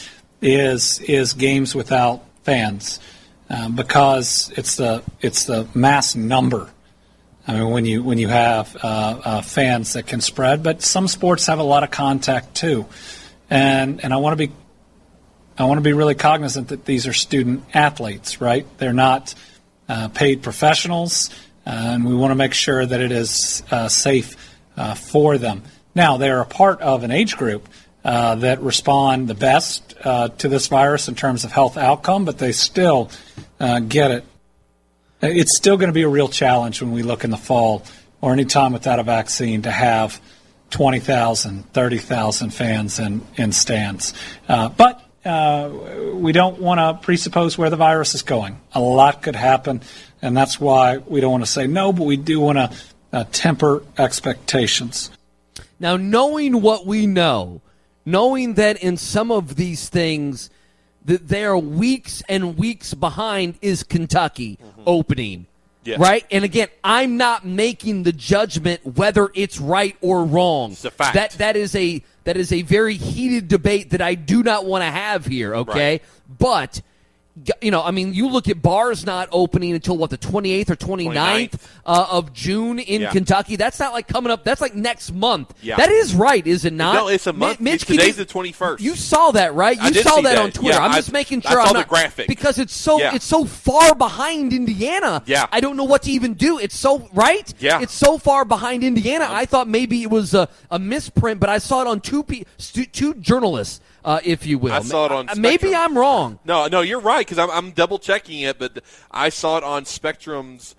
is games without fans, because it's the mass number. I mean, when you have fans that can spread, but some sports have a lot of contact too, and I want to be really cognizant that these are student athletes, right? They're not paid professionals, and we want to make sure that it is safe for them. Now, they're a part of an age group that respond the best to this virus in terms of health outcome, but they still get it. It's still going to be a real challenge when we look in the fall or any time without a vaccine to have 20,000, 30,000 fans in stands. But we don't want to presuppose where the virus is going. A lot could happen, and that's why we don't want to say no, but we do want to temper expectations. Now, knowing what we know, knowing that in some of these things that they are weeks and weeks behind is Kentucky opening. Yes. Right? And again, I'm not making the judgment whether it's right or wrong. It's a fact. That is a very heated debate that I do not want to have here, okay? Right. But you look at bars not opening until, the 28th or 29th of June in Kentucky. That's not like coming up. That's like next month. Yeah. That is right, is it not? No, it's a month. Mitch, today's the 21st. You saw that, right? You did saw see that on Twitter. Yeah, I'm just making sure I saw I'm the not, graphic. because it's so far behind Indiana. Yeah. I don't know what to even do. It's so right. Yeah. It's so far behind Indiana. I thought maybe it was a misprint, but I saw it on two journalists. If you will. I saw it on Spectrum. Maybe I'm wrong. No, you're right, because I'm double-checking it, but I saw it on Spectrum's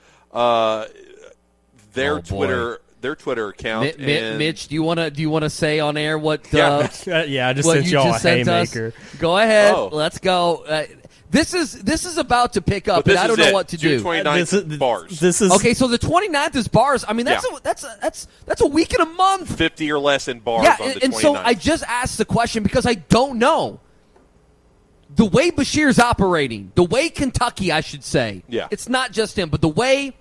their Twitter account. Mitch, do you want to say on air what? I just sent y'all a haymaker. Go ahead. Oh. Let's go. This is about to pick up, and I don't know what to do. June 29th, bars. This is okay. So the 29th is bars. I mean, that's a week and a month. 50 or less in bars. Yeah, on the 29th. and so I just asked the question because I don't know the way Bashir's operating, the way Kentucky, I should say. Yeah, it's not just him, but the way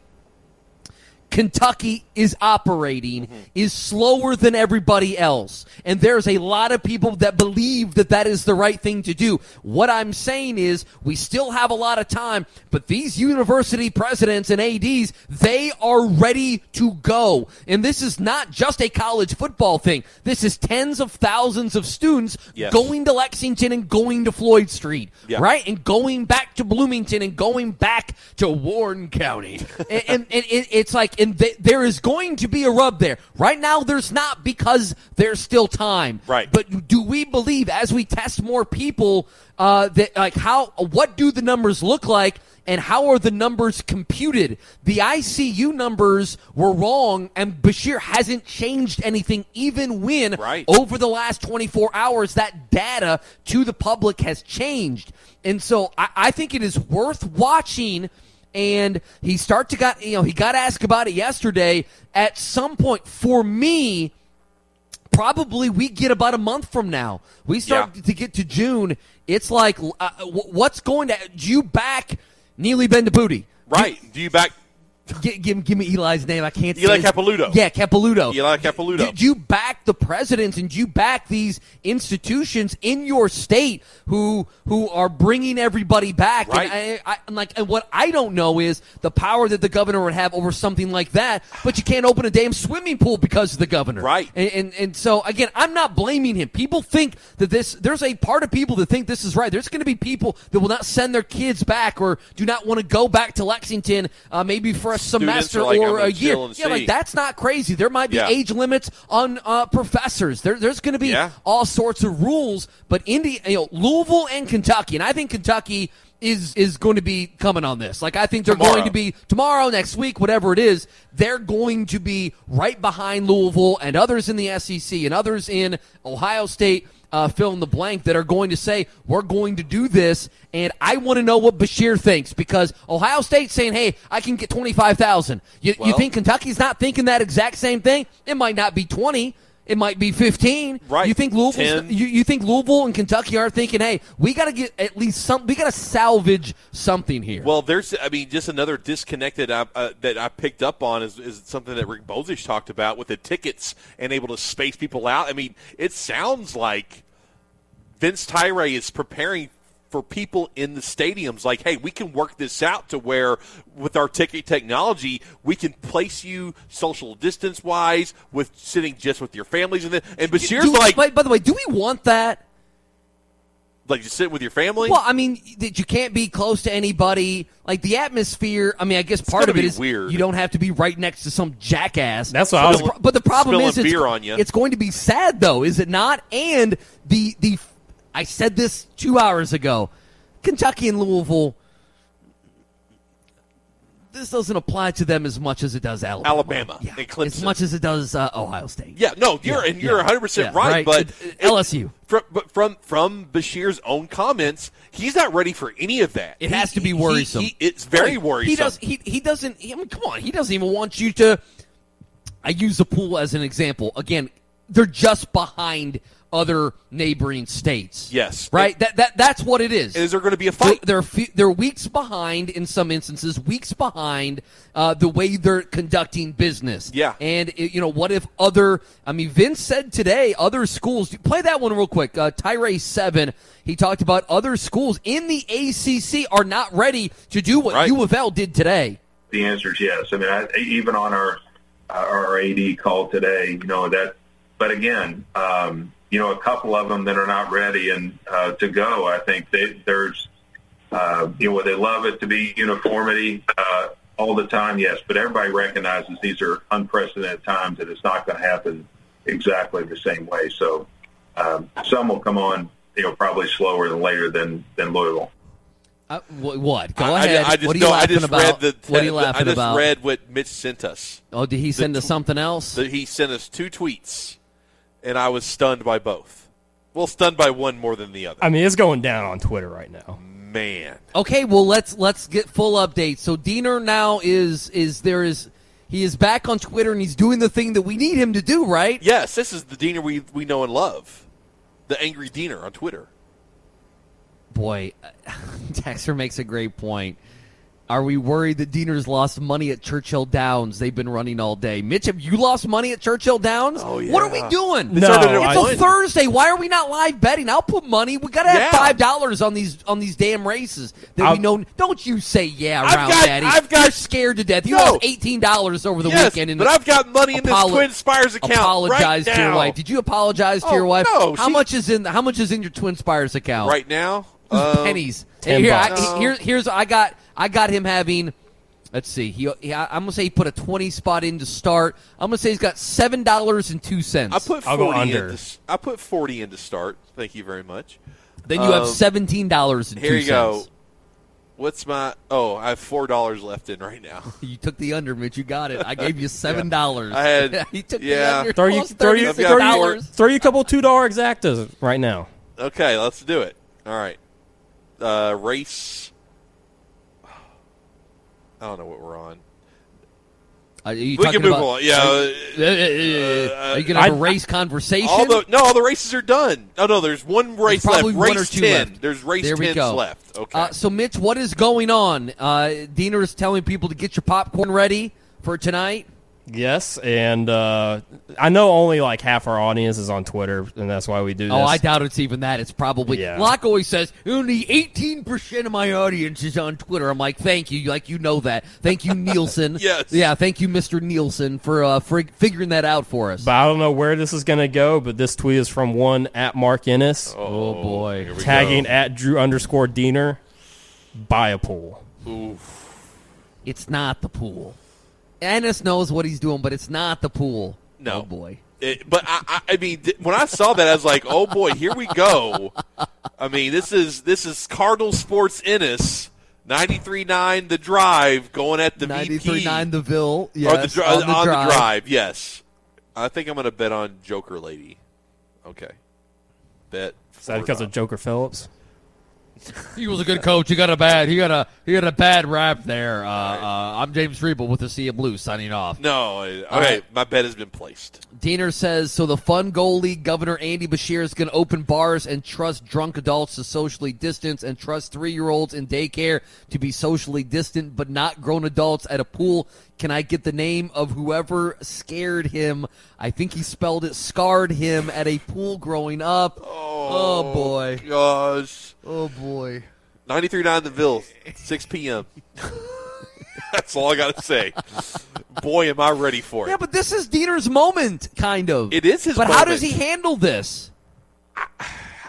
Kentucky is operating is slower than everybody else. And there's a lot of people that believe that is the right thing to do. What I'm saying is we still have a lot of time, but these university presidents and ADs, they are ready to go. And this is not just a college football thing. This is tens of thousands of students going to Lexington and going to Floyd Street, right? And going back to Bloomington and going back to Warren County. and it's like, and there is going to be a rub there. Right now, there's not, because there's still time. Right. But do we believe, as we test more people, what do the numbers look like, and how are the numbers computed? The ICU numbers were wrong, and Bashir hasn't changed anything, even when over the last 24 hours that data to the public has changed. And so I think it is worth watching. And he got asked about it yesterday. At some point, for me, probably we get about a month from now. We start to get to June. It's like, what's going to? Do you back Neely Bendabuti? Right. Do you back? Give me Eli's name. I can't. Eli Capilouto. Yeah, Capilouto. Eli Capilouto. Do you back the presidents and do you back these institutions in your state who are bringing everybody back? Right. And what I don't know is the power that the governor would have over something like that. But you can't open a damn swimming pool because of the governor. Right. And so again, I'm not blaming him. People think that there's a part of people that think this is right. There's going to be people that will not send their kids back or do not want to go back to Lexington, maybe for a semester or a year. Yeah, that's not crazy. There might be age limits on professors. There's going to be all sorts of rules. But Louisville and Kentucky, and I think Kentucky is going to be coming on this. Like, I think they're going to be tomorrow, next week, whatever it is. They're going to be right behind Louisville and others in the SEC and others in Ohio State. Fill in the blank, that are going to say, we're going to do this, and I want to know what Bashir thinks, because Ohio State's saying, hey, I can get 25,000. You think Kentucky's not thinking that exact same thing? It might not be 20. It might be 15. Right. You think you think Louisville and Kentucky are thinking, hey, we got to get at least some. We got to salvage something here. Well, just another disconnected that I picked up on is something that Rick Bozich talked about with the tickets and able to space people out. I mean, it sounds like Vince Tyra is preparing for people in the stadiums, like, hey, we can work this out to where with our ticket technology, we can place you social distance wise with sitting just with your families. And Bashir's by the way, do we want that? Like just sit with your family? Well, I mean, that you can't be close to anybody. Like the atmosphere. I mean, I guess part of it is weird. You don't have to be right next to some jackass. That's what I was. But the problem is, beer on you. It's going to be sad, though, is it not? And the I said this 2 hours ago. Kentucky and Louisville. This doesn't apply to them as much as it does Alabama and Clemson. as much as it does Ohio State. Yeah, no, you're 100% right. But LSU, from Bashir's own comments, he's not ready for any of that. It has to be worrisome. It's very worrisome. He doesn't. I mean, come on. He doesn't even want you to. I use the pool as an example. Again, they're just behind other neighboring states. Yes. Right? That's what it is. Is there going to be a fight? They're weeks behind in some instances, weeks behind the way they're conducting business. Yeah. And, what if Vince said today, other schools, play that one real quick. Tyree 7, he talked about other schools in the ACC are not ready to do what U of L did today. The answer is yes. I mean, even on our AD call today, but again, a couple of them that are not ready and to go. I think there's, they love it to be uniformity all the time, yes, but everybody recognizes these are unprecedented times and it's not going to happen exactly the same way. So some will come on, probably slower than later than Louisville. What? Go ahead. What are you laughing about? What are you laughing about? I just read what Mitch sent us. Oh, did he send us something else? He sent us 2 tweets. And I was stunned by both. Well, stunned by one more than the other. I mean, it's going down on Twitter right now. Man. Okay, well let's get full updates. So Diener now he is back on Twitter and he's doing the thing that we need him to do, right? Yes, this is the Diener we know and love. The angry Diener on Twitter. Boy, Dexter makes a great point. Are we worried that Diener's lost money at Churchill Downs? They've been running all day. Mitch, have you lost money at Churchill Downs? Oh, yeah. What are we doing? No, it's a Thursday. Why are we not live betting? I'll put money. We got to have $5 on these damn races that we know. Don't you say Daddy. You're scared to death. You lost $18 over the weekend. But I've got money in this Twin Spires account. Apologize right to your now. wife. Did you apologize to your wife? No. How much is in your Twin Spires account right now? Pennies. $10. I got him having. Let's see. I'm gonna say he put a 20 spot in to start. I'm gonna say he's got $7.02. I put 40 I put 40 in to start. Thank you very much. Then you have $17.02. Here you go. What's my? Oh, I have $4 left in right now. You took the under, Mitch. You got it. I gave you $7. I had. He took the under. Throw you a couple $2 exactas right now. Okay, let's do it. All right. Race. I don't know what we're on. We can move on. Yeah. Are you going to have a race conversation? All the races are done. Oh, no, there's one race left. Race 10. Left. There's race 10 left. Okay. So, Mitch, what is going on? Diener is telling people to get your popcorn ready for tonight. Yes, and I know only like half our audience is on Twitter, and that's why we do this. Oh, I doubt it's even that. It's probably Locke always says only 18% of my audience is on Twitter. I'm like, thank you, like you know that. Thank you, Nielsen. Yes, yeah, thank you, Mr. Nielsen, for figuring that out for us. But I don't know where this is going to go. But this tweet is from one at Mark Ennis. Oh boy, tagging at Drew_Diener. Buy a pool. Oof. It's not the pool. Ennis knows what he's doing, but it's not the pool. No. Oh, boy. But, I mean, when I saw that, I was like, oh, boy, here we go. I mean, this is Cardinal Sports Ennis, 93.9 The Drive, going at the 93.9 The Ville. Yes, on the drive, yes. I think I'm going to bet on Joker Lady. Okay. Bet. Is that because of Joker Phillips? He was a good coach. He got a bad rap there. I'm James Riebel with the Sea of Blue signing off. No, okay, my bet has been placed. Diener says, so the Fun Goal League Governor Andy Bashir is going to open bars and trust drunk adults to socially distance and trust 3-year-olds in daycare to be socially distant but not grown adults at a pool. Can I get the name of whoever scared him? I think he spelled it scarred him at a pool growing up. Oh boy. Gosh. Oh, boy. 93.9 The Ville, 6 p.m. That's all I got to say. Boy, am I ready for it. Yeah, but this is Diener's moment, kind of. It is his moment. But how does he handle this?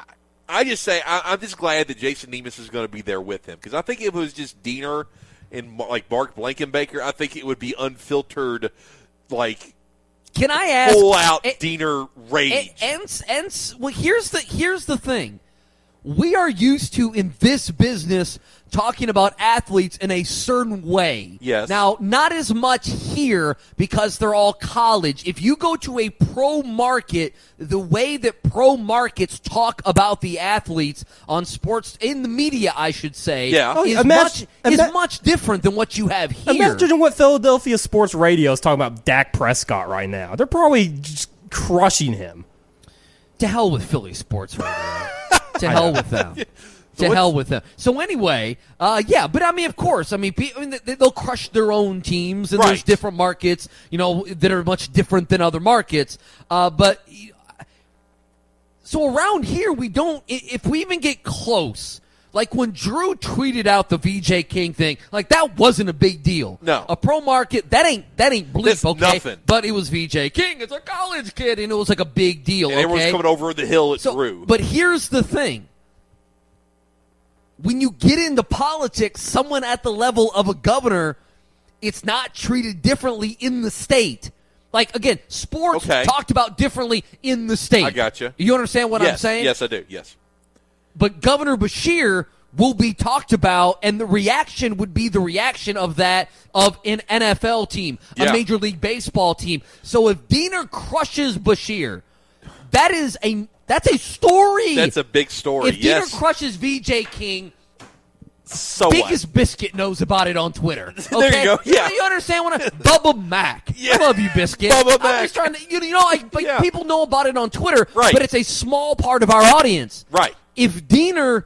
I just say I'm just glad that Jason Nemes is going to be there with him, because I think if it was just Diener and like Mark Blankenbaker, I think it would be unfiltered, like. Can I ask? Full out Diener rage. Well, here's the thing. We are used to, in this business, talking about athletes in a certain way. Yes. Now, not as much here because they're all college. If you go to a pro market, the way that pro markets talk about the athletes on sports, in the media, I should say, is much different than what you have here. Imagine what Philadelphia sports radio is talking about Dak Prescott right now. They're probably just crushing him. To hell with Philly sports radio. To hell with them. To hell with them. So anyway, but I mean, of course, I mean, they'll crush their own teams, and there's different markets, that are much different than other markets. But so around here, we don't. If we even get close, like when Drew tweeted out the VJ King thing, like that wasn't a big deal. No, a pro market that ain't bleep. That's okay, nothing. But it was VJ King. It's a college kid, and it was like a big deal. And everyone's coming over the hill at Drew. But here's the thing. When you get into politics, someone at the level of a governor, it's not treated differently in the state. Like, again, sports talked about differently in the state. I got you. You understand what I'm saying? Yes, I do. Yes. But Governor Beshear will be talked about, and the reaction would be the reaction of an NFL team, a Major League Baseball team. So if Diener crushes Beshear, that's a story. That's a big story. If Diener crushes VJ King, so Biggest Biscuit knows about it on Twitter. Okay? There you go. Yeah. You understand what Bubba Mac. Yeah. I love you, Biscuit. Bubba Mac. I'm just trying to, people know about it on Twitter, but it's a small part of our audience. Right. If Diener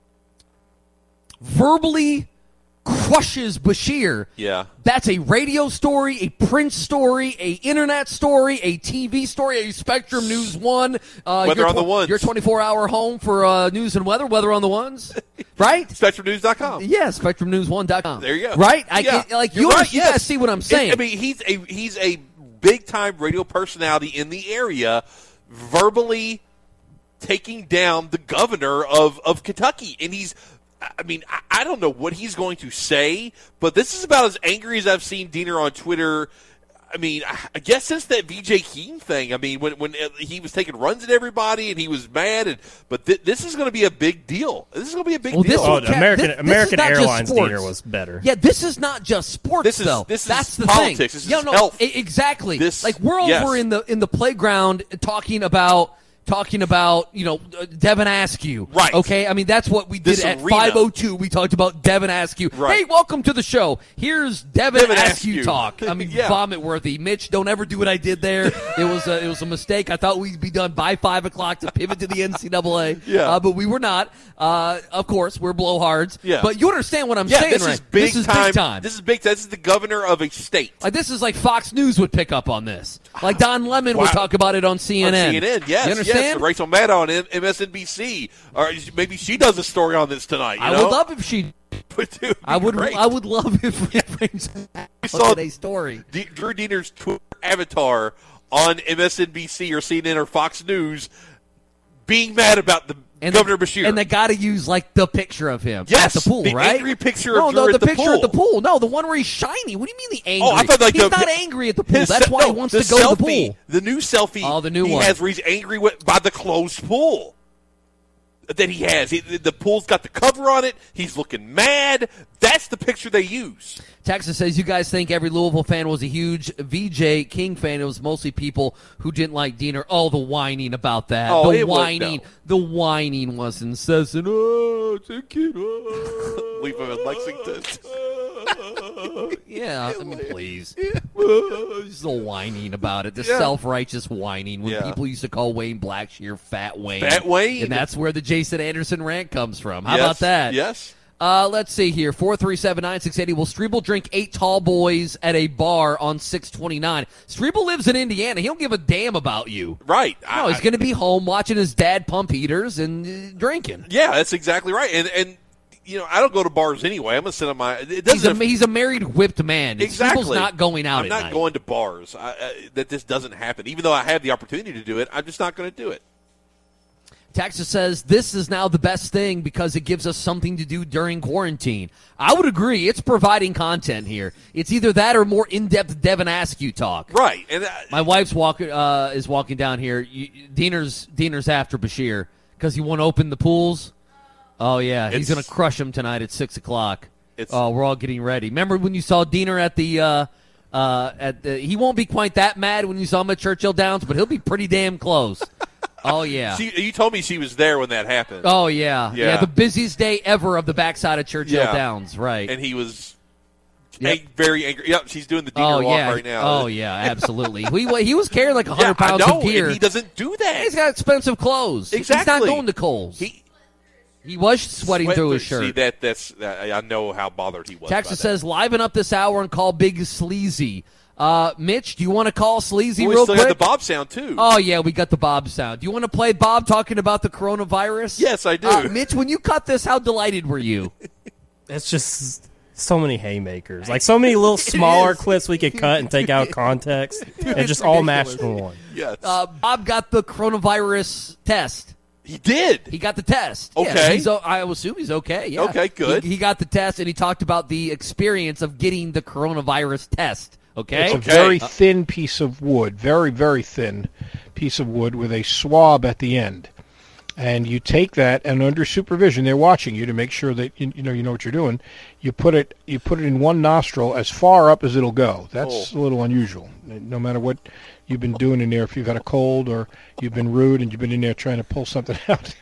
verbally crushes Beshear, that's a radio story, a print story, a internet story, a TV story, a Spectrum News 1. Weather on the Ones. Your 24-hour home for news and weather on the Ones, right? SpectrumNews.com. Yeah, SpectrumNews1.com. There you go. Right? You right, guys see what I'm saying. I mean, he's a big-time radio personality in the area, verbally taking down the governor of Kentucky. And I don't know what he's going to say, but this is about as angry as I've seen Diener on Twitter. I mean, I guess since that VJ King thing. I mean, when he was taking runs at everybody and he was mad. But this is going to be a big deal. This is going to be a big deal. American Airlines Diener was better. Yeah, this is not just sports, though. That's the politics. Thing. This is health. Exactly. We're over in the playground talking about Devin Askew. Right. Okay? I mean, that's what we did at 5:02. We talked about Devin Askew. Right. Hey, welcome to the show. Here's Devin Askew talk. I mean, vomit worthy. Mitch, don't ever do what I did there. It was a mistake. I thought we'd be done by 5 o'clock to pivot to the NCAA. But we were not. Of course, we're blowhards. Yeah. But you understand what I'm saying, this right? Is big this is time. big time. This is big time. This is the governor of a state. Like, this is like Fox News would pick up on this. Like Don Lemon would talk about it on CNN. On CNN, yes. You understand? Yes. Rachel Maddow on MSNBC. Or maybe she does a story on this tonight. I would love if she. I would love if Rachel saw a story. Drew Diener's Twitter avatar on MSNBC or CNN or Fox News being mad about Governor Beshear. And they got to use, like, the picture of him at the pool, the right? Angry picture of Drew the at the picture pool. at the pool. No, the one where he's shiny. What do you mean the angry? Oh, I thought like he's not angry at the pool. That's why he wants to go to the pool. The new selfie. Oh, the new he one. has where he's angry by the closed pool that he has. The pool's got the cover on it. He's looking mad. That's the picture they use. Texas says, you guys think every Louisville fan was a huge VJ King fan. It was mostly people who didn't like Diener. Oh, the whining about that. Oh, the whining was incessant. Oh, it's a kid. Oh. Leave him in Lexington. Yeah, I mean, please. Just the whining about it. The self-righteous whining when people used to call Wayne Blackshear Fat Wayne. Fat Wayne. And that's where the Jason Anderson rant comes from. How about that? Yes. Let's see here. 437-9680. Will Strebel drink 8 tall boys at a bar on 629? Strebel lives in Indiana. He don't give a damn about you. Right. No, he's going to be home watching his dad pump heaters and drinking. Yeah, that's exactly right. And I don't go to bars anyway. I'm going to sit on my... He's a married, whipped man. Exactly. Strebel's not going out I'm not going to bars. That this doesn't happen. Even though I have the opportunity to do it, I'm just not going to do it. Texas says this is now the best thing because it gives us something to do during quarantine. I would agree. It's providing content here. It's either that or more in-depth Devin Askew talk. Right. And my wife's is walking down here. Diener's after Bashir because he won't open the pools. Oh, yeah. He's going to crush him tonight at 6 o'clock. We're all getting ready. Remember when you saw Diener at the he won't be quite that mad when you saw him at Churchill Downs, but he'll be pretty damn close. Oh, yeah. You told me she was there when that happened. Oh, yeah. Yeah, the busiest day ever of the backside of Churchill Downs, right. And he was very angry. Yep, she's doing the Diener walk right now. Oh, yeah, absolutely. he was carrying like 100 pounds of gear. And he doesn't do that. He's got expensive clothes. Exactly. He's not going to Kohl's. He was sweating through his shirt. See, that's I know how bothered he was. Texas says, liven up this hour and call Big Sleazy. Mitch, do you want to call Sleazy real quick? We still got the Bob sound, too. Oh, yeah, we got the Bob sound. Do you want to play Bob talking about the coronavirus? Yes, I do. Mitch, when you cut this, how delighted were you? It's just so many haymakers. Like, so many little smaller clips we could cut and take out of context and just all mashed in one. Yes. Bob got the coronavirus test. He did. He got the test. Okay. Yeah, I assume he's okay. Yeah. Okay, good. He got the test, and he talked about the experience of getting the coronavirus test. Okay. It's a very thin piece of wood, very, very thin piece of wood with a swab at the end. And you take that, and under supervision, they're watching you to make sure that you know what you're doing. You put it in one nostril as far up as it'll go. That's a little unusual. No matter what you've been doing in there, if you've had a cold or you've been rude and you've been in there trying to pull something out,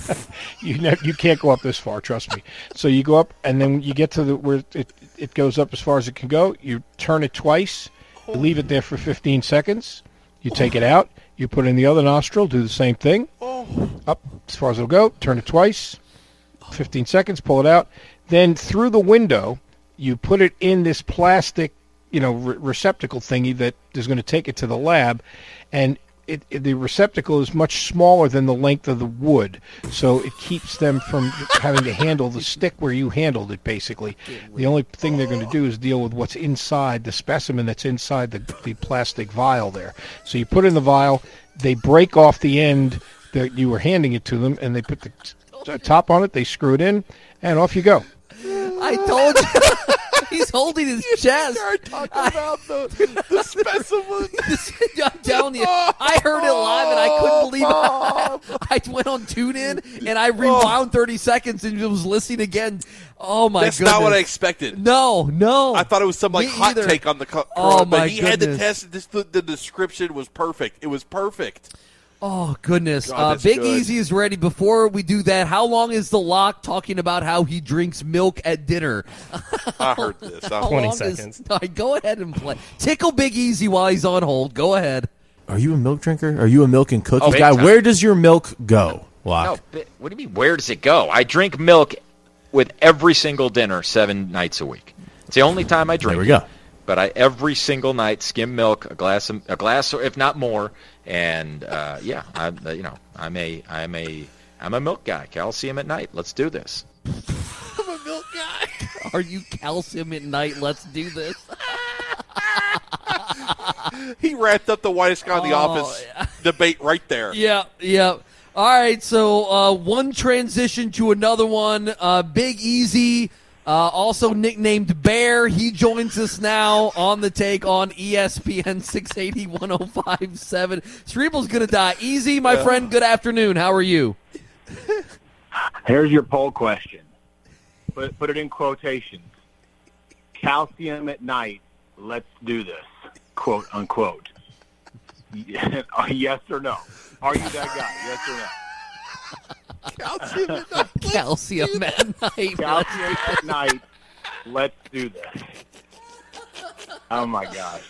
you can't go up this far. Trust me. So you go up, and then you get to where it goes up as far as it can go. You turn it twice. You leave it there for 15 seconds. You take it out. You put it in the other nostril. Do the same thing. Up as far as it'll go. Turn it twice. 15 seconds. Pull it out. Then through the window, you put it in this plastic, receptacle thingy that is going to take it to the lab, and the receptacle is much smaller than the length of the wood, so it keeps them from having to handle the stick where you handled it, basically. The only thing they're going to do is deal with what's inside, the specimen that's inside the plastic vial there. So you put it in the vial, they break off the end that you were handing it to them, and they put the top on it, they screw it in, and off you go. I told you. He's holding his chest. Talking about the specimen. I'm telling you, I heard it live and I couldn't believe it. I went on TuneIn and I rewound 30 seconds and was listening again. Oh my goodness! That's not what I expected. No. I thought it was some hot take on the. Oh my but he had the test. The description was perfect. It was perfect. Oh, goodness. God, Big good. Easy is ready. Before we do that, how long is the lock talking about how he drinks milk at dinner? I heard this. 20 seconds. All right, go ahead and play. Tickle Big Easy while he's on hold. Go ahead. Are you a milk drinker? Are you a milk and cookies guy? Where does your milk go, Locke? No, what do you mean, where does it go? I drink milk with every single dinner 7 nights a week. It's the only time I drink. There we go. But I every single night skim milk, a glass, or if not more, and I'm a milk guy. Calcium at night. Let's do this. I'm a milk guy. Are you calcium at night? Let's do this. He wrapped up the whitest guy in the office debate right there. Yeah. All right, so one transition to another one. Big Easy. Also nicknamed Bear, he joins us now on the take on ESPN 680 1057. Cerebral's going to die. Easy, my friend, good afternoon. How are you? Here's your poll question. Put it in quotations. Calcium at night, let's do this, quote, unquote. Yes or no? Are you that guy, yes or no? Calcium at night. Calcium at night. Calcium at night. Let's do this. Oh my gosh.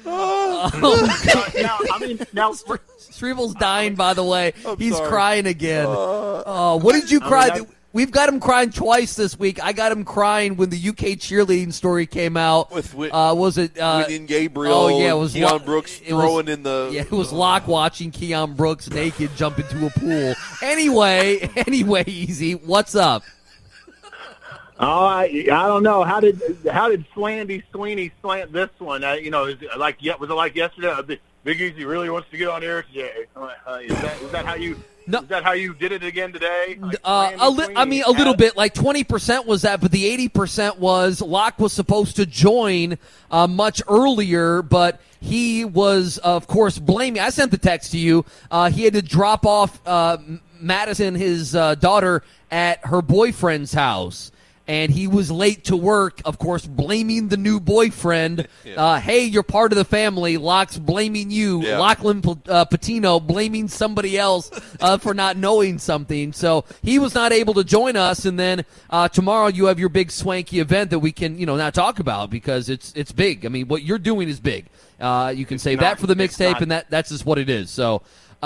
Now, Cerebral's dying, by the way. He's sorry. crying again. What did you cry? We've got him crying twice this week. I got him crying when the UK cheerleading story came out. Was it Whitney Gabriel? Oh yeah, it was Keon Brooks throwing in the. Yeah, it was Locke watching Keon Brooks naked jump into a pool. Anyway, Easy, what's up? Oh, I don't know. How did Slandy Sweeney slant this one? Was it like yesterday? Big Easy really wants to get on air today. Is that how you No. Is that how you did it again today? Like a little bit. Like 20% was that, but the 80% was Locke was supposed to join much earlier, but he was, of course, blaming. I sent the text to you. He had to drop off Madison, his daughter, at her boyfriend's house. And he was late to work, of course, blaming the new boyfriend. Yeah. Hey, you're part of the family. Locke's blaming you. Yeah. Lachlan Patino blaming somebody else for not knowing something. So he was not able to join us. And then tomorrow you have your big swanky event that we can, now talk about because it's big. I mean, what you're doing is big. You can say that for the mixtape, and that's just what it is. So.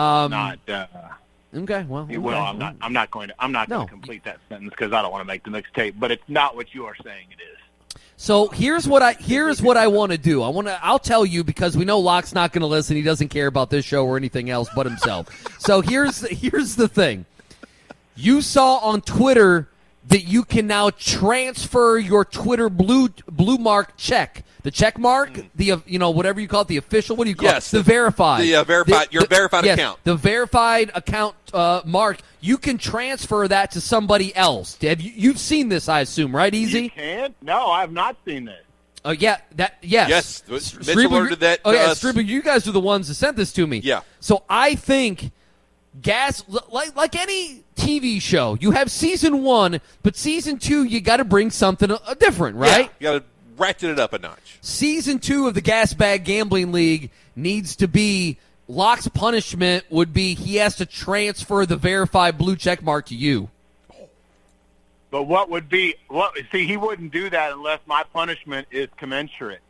Okay, well, I'm not going to complete that sentence because I don't want to make the mixtape. But it's not what you are saying it is. So here's what I want to do. I'll tell you because we know Locke's not going to listen. He doesn't care about this show or anything else but himself. So here's the thing. You saw on Twitter that you can now transfer your Twitter blue mark check. The check mark, the whatever you call it, the official, what do you call it? The verified. The verified, your verified account. The verified account mark, you can transfer that to somebody else. You've seen this, I assume, right, Easy? You can? No, I have not seen this. Oh, yes. Yes, Mitch alerted that to us. Strieber, you guys are the ones that sent this to me. Yeah. So I think like any TV show, you have season 1, but season 2, you got to bring something different, right? Yeah, you got to ratchet it up a notch. Season 2 of the Gas Bag Gambling League needs to be Locke's punishment would be he has to transfer the verified blue check mark to you. But he wouldn't do that unless my punishment is commensurate.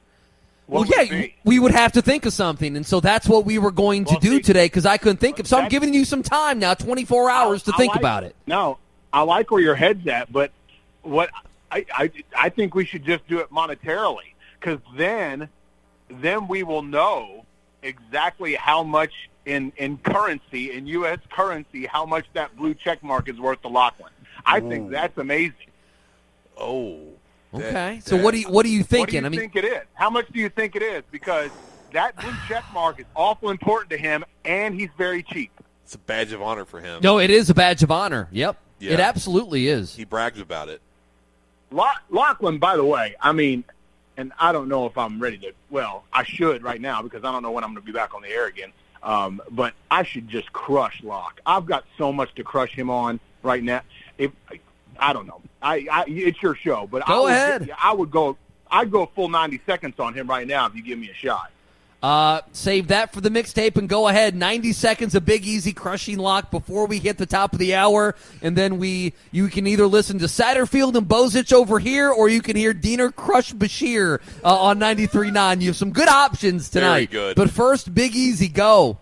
We would have to think of something, and so that's what we were going to do today because I couldn't think of. So I'm giving you some time now, 24 hours to think about it. No, I like where your head's at, but what I think we should just do it monetarily because then we will know exactly how much in currency, in U.S. currency, how much that blue check mark is worth to Lachlan. I think that's amazing. Oh. Okay. So what are you thinking? What do you think it is? How much do you think it is? Because that blue check mark is awful important to him, and he's very cheap. It's a badge of honor for him. No, it is a badge of honor. Yep. Yeah. It absolutely is. He brags about it. Lachlan, by the way, I mean, and I don't know if I'm ready to, well, I should right now because I don't know when I'm going to be back on the air again, but I should just crush Locke. I've got so much to crush him on right now. I don't know. It's your show, but go ahead. I'd go full 90 seconds on him right now if you give me a shot. Save that for the mixtape and go ahead. 90 seconds of Big Easy crushing Locke before we hit the top of the hour, and then you can either listen to Satterfield and Bozich over here, or you can hear Diener crush Bashir on 93.9. You have some good options tonight. Very good. But first, Big Easy, go.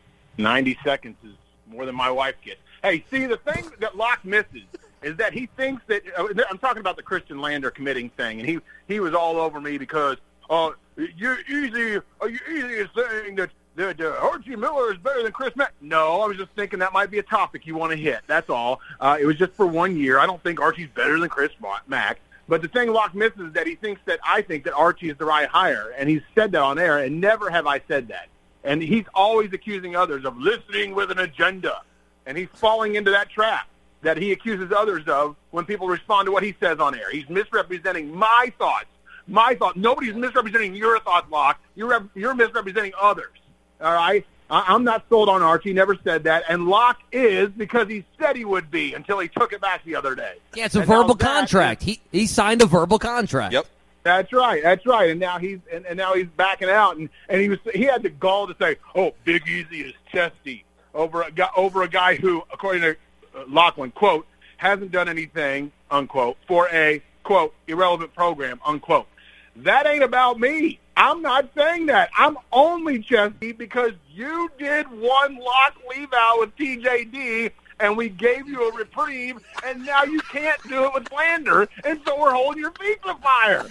90 seconds is more than my wife gets. Hey, see, the thing that Locke misses is that he thinks that I'm talking about the Christian Lander committing thing, and he was all over me because you're easy is saying that Archie Miller is better than Chris Mack. No, I was just thinking that might be a topic you want to hit. That's all. It was just for 1 year. I don't think Archie's better than Chris Mack. But the thing Locke misses is that I think that Archie is the right hire, and he's said that on air, and never have I said that. And he's always accusing others of listening with an agenda, and he's falling into that trap that he accuses others of when people respond to what he says on air. He's misrepresenting my thoughts. Nobody's misrepresenting your thoughts, Locke. You're misrepresenting others. All right? I'm not sold on Archie. Never said that. And Locke is because he said he would be until he took it back the other day. Yeah, it's a verbal contract. He signed a verbal contract. Yep. That's right. And now he's backing out. And he had the gall to say, "Oh, Big Easy is chesty," over a guy who, according to Lachlan, quote, hasn't done anything, unquote, for a, quote, irrelevant program, unquote. That ain't about me. I'm not saying that. I'm only chesty because you did one Locke leave-out with TJD, and we gave you a reprieve, and now you can't do it with Lander, and so we're holding your feet to the fire.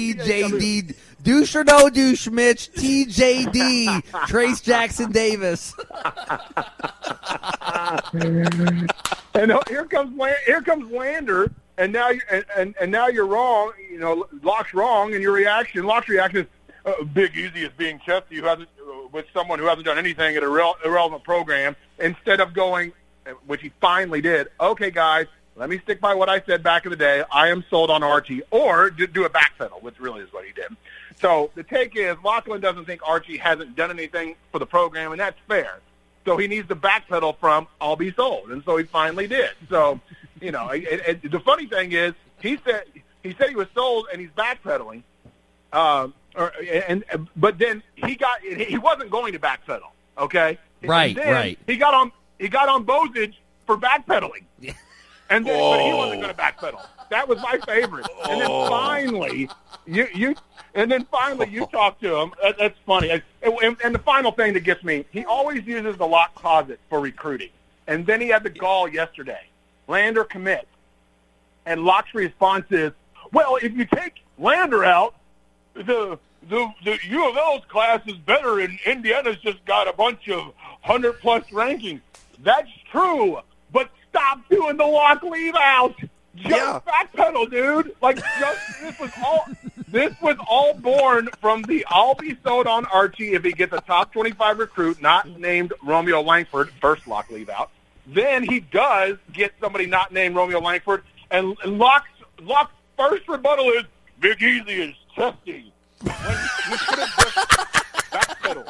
TJD, douche or no douche, Mitch? TJD, Trace Jackson Davis. And here comes Lander, and now you're wrong. You know, Locke's wrong, and Locke's reaction is Big Easy is being chesty with someone who hasn't done anything at a irrelevant program, instead of going, which he finally did. Okay, guys, let me stick by what I said back in the day. I am sold on Archie, or do a backpedal, which really is what he did. So the take is Lachlan doesn't think Archie hasn't done anything for the program, and that's fair. So he needs to backpedal from I'll be sold, and so he finally did. So, the funny thing is he said he was sold and he's backpedaling, but then he wasn't going to backpedal. Okay, right. He got on Bozich for backpedaling, and then but he wasn't going to backpedal. That was my favorite. And then finally, you talk to him. That's funny. And the final thing that gets me, he always uses the lock closet for recruiting. And then he had the gall yesterday. Lander commits. And Locke's response is, well, if you take Lander out, the U of L's class is better, and Indiana's just got a bunch of 100-plus rankings. That's true, but stop doing the Locke leave-out. Just backpedal, dude. This was all born from the I'll be sold on Archie if he gets a top 25 recruit not named Romeo Langford, first Locke leave out. Then he does get somebody not named Romeo Langford, and Locke's first rebuttal is Big Easy is testing. When you could have just backpedal.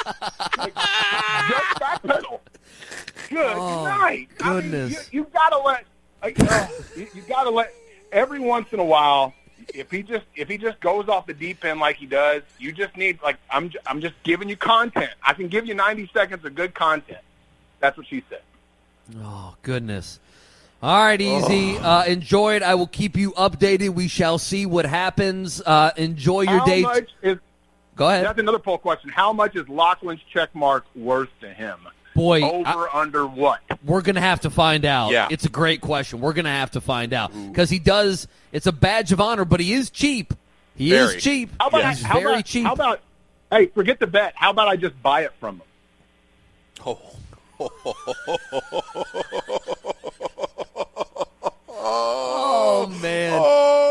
Just backpedal. Good night. Goodness. I mean, you gotta let. You got to let every once in a while. If he just goes off the deep end like he does, you just need I'm just giving you content. I can give you 90 seconds of good content. That's what she said. Oh goodness! All right, Easy. Enjoy it. I will keep you updated. We shall see what happens. Enjoy your day. Go ahead. That's another poll question. How much is Lachlan's check mark worth to him? Boy, under what? We're going to have to find out. Yeah. It's a great question. We're going to have to find out. Because he does, it's a badge of honor, but he is cheap. He is cheap. He's very cheap. How about, hey, forget the bet. How about I just buy it from him? Oh, man.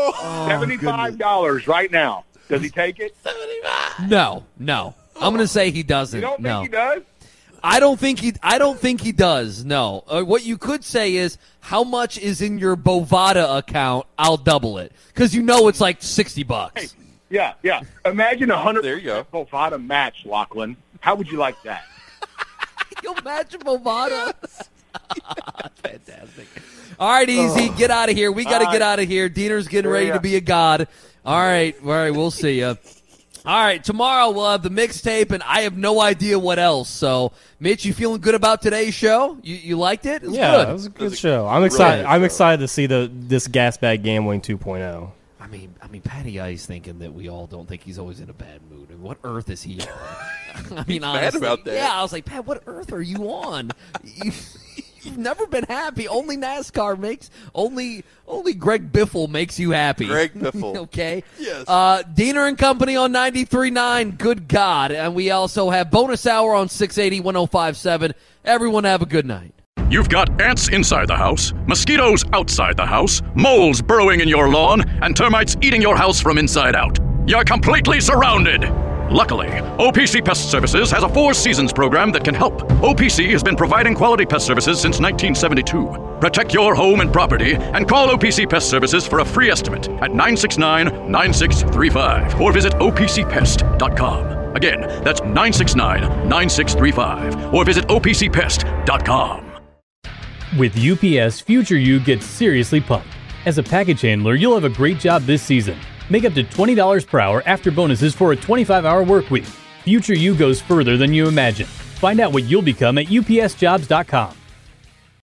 $75 right now. Does he take it? No. I'm going to say he doesn't. You don't think he does? I don't think he does. No. What you could say is, how much is in your Bovada account? I'll double it because it's like $60. Hey, yeah. Imagine 100% Bovada match, Lachlan. How would you like that? You'll match Bovada. Fantastic. All right, Easy. Get out of here. We got to get out of here. Diener's getting ready to be a god. All right. We'll see you. All right, tomorrow we'll have the mixtape, and I have no idea what else. So, Mitch, you feeling good about today's show? You liked it? It was good. It was a good show. I'm excited. I'm excited to see this gas bag gambling 2.0. I mean, Patty Ice thinking that we all don't think he's always in a bad mood. And what earth is he on? I mean, honestly, mad about that. Yeah, I was like, Pat, what earth are you on? You've never been happy. Only NASCAR makes only Greg Biffle makes you happy. Greg Biffle. Okay. Yes. Diener and Company on 93.9. Good God. And we also have bonus hour on 680 105.7. Everyone have a good night. You've got ants inside the house, mosquitoes outside the house, moles burrowing in your lawn, and termites eating your house from inside out. You're completely surrounded. Luckily, OPC Pest Services has a 4-seasons program that can help. OPC has been providing quality pest services since 1972. Protect your home and property and call OPC Pest Services for a free estimate at 969-9635 or visit opcpest.com. Again, that's 969-9635 or visit opcpest.com. With UPS, future you gets seriously pumped. As a package handler, you'll have a great job this season. Make up to $20 per hour after bonuses for a 25-hour work week. Future you goes further than you imagine. Find out what you'll become at upsjobs.com.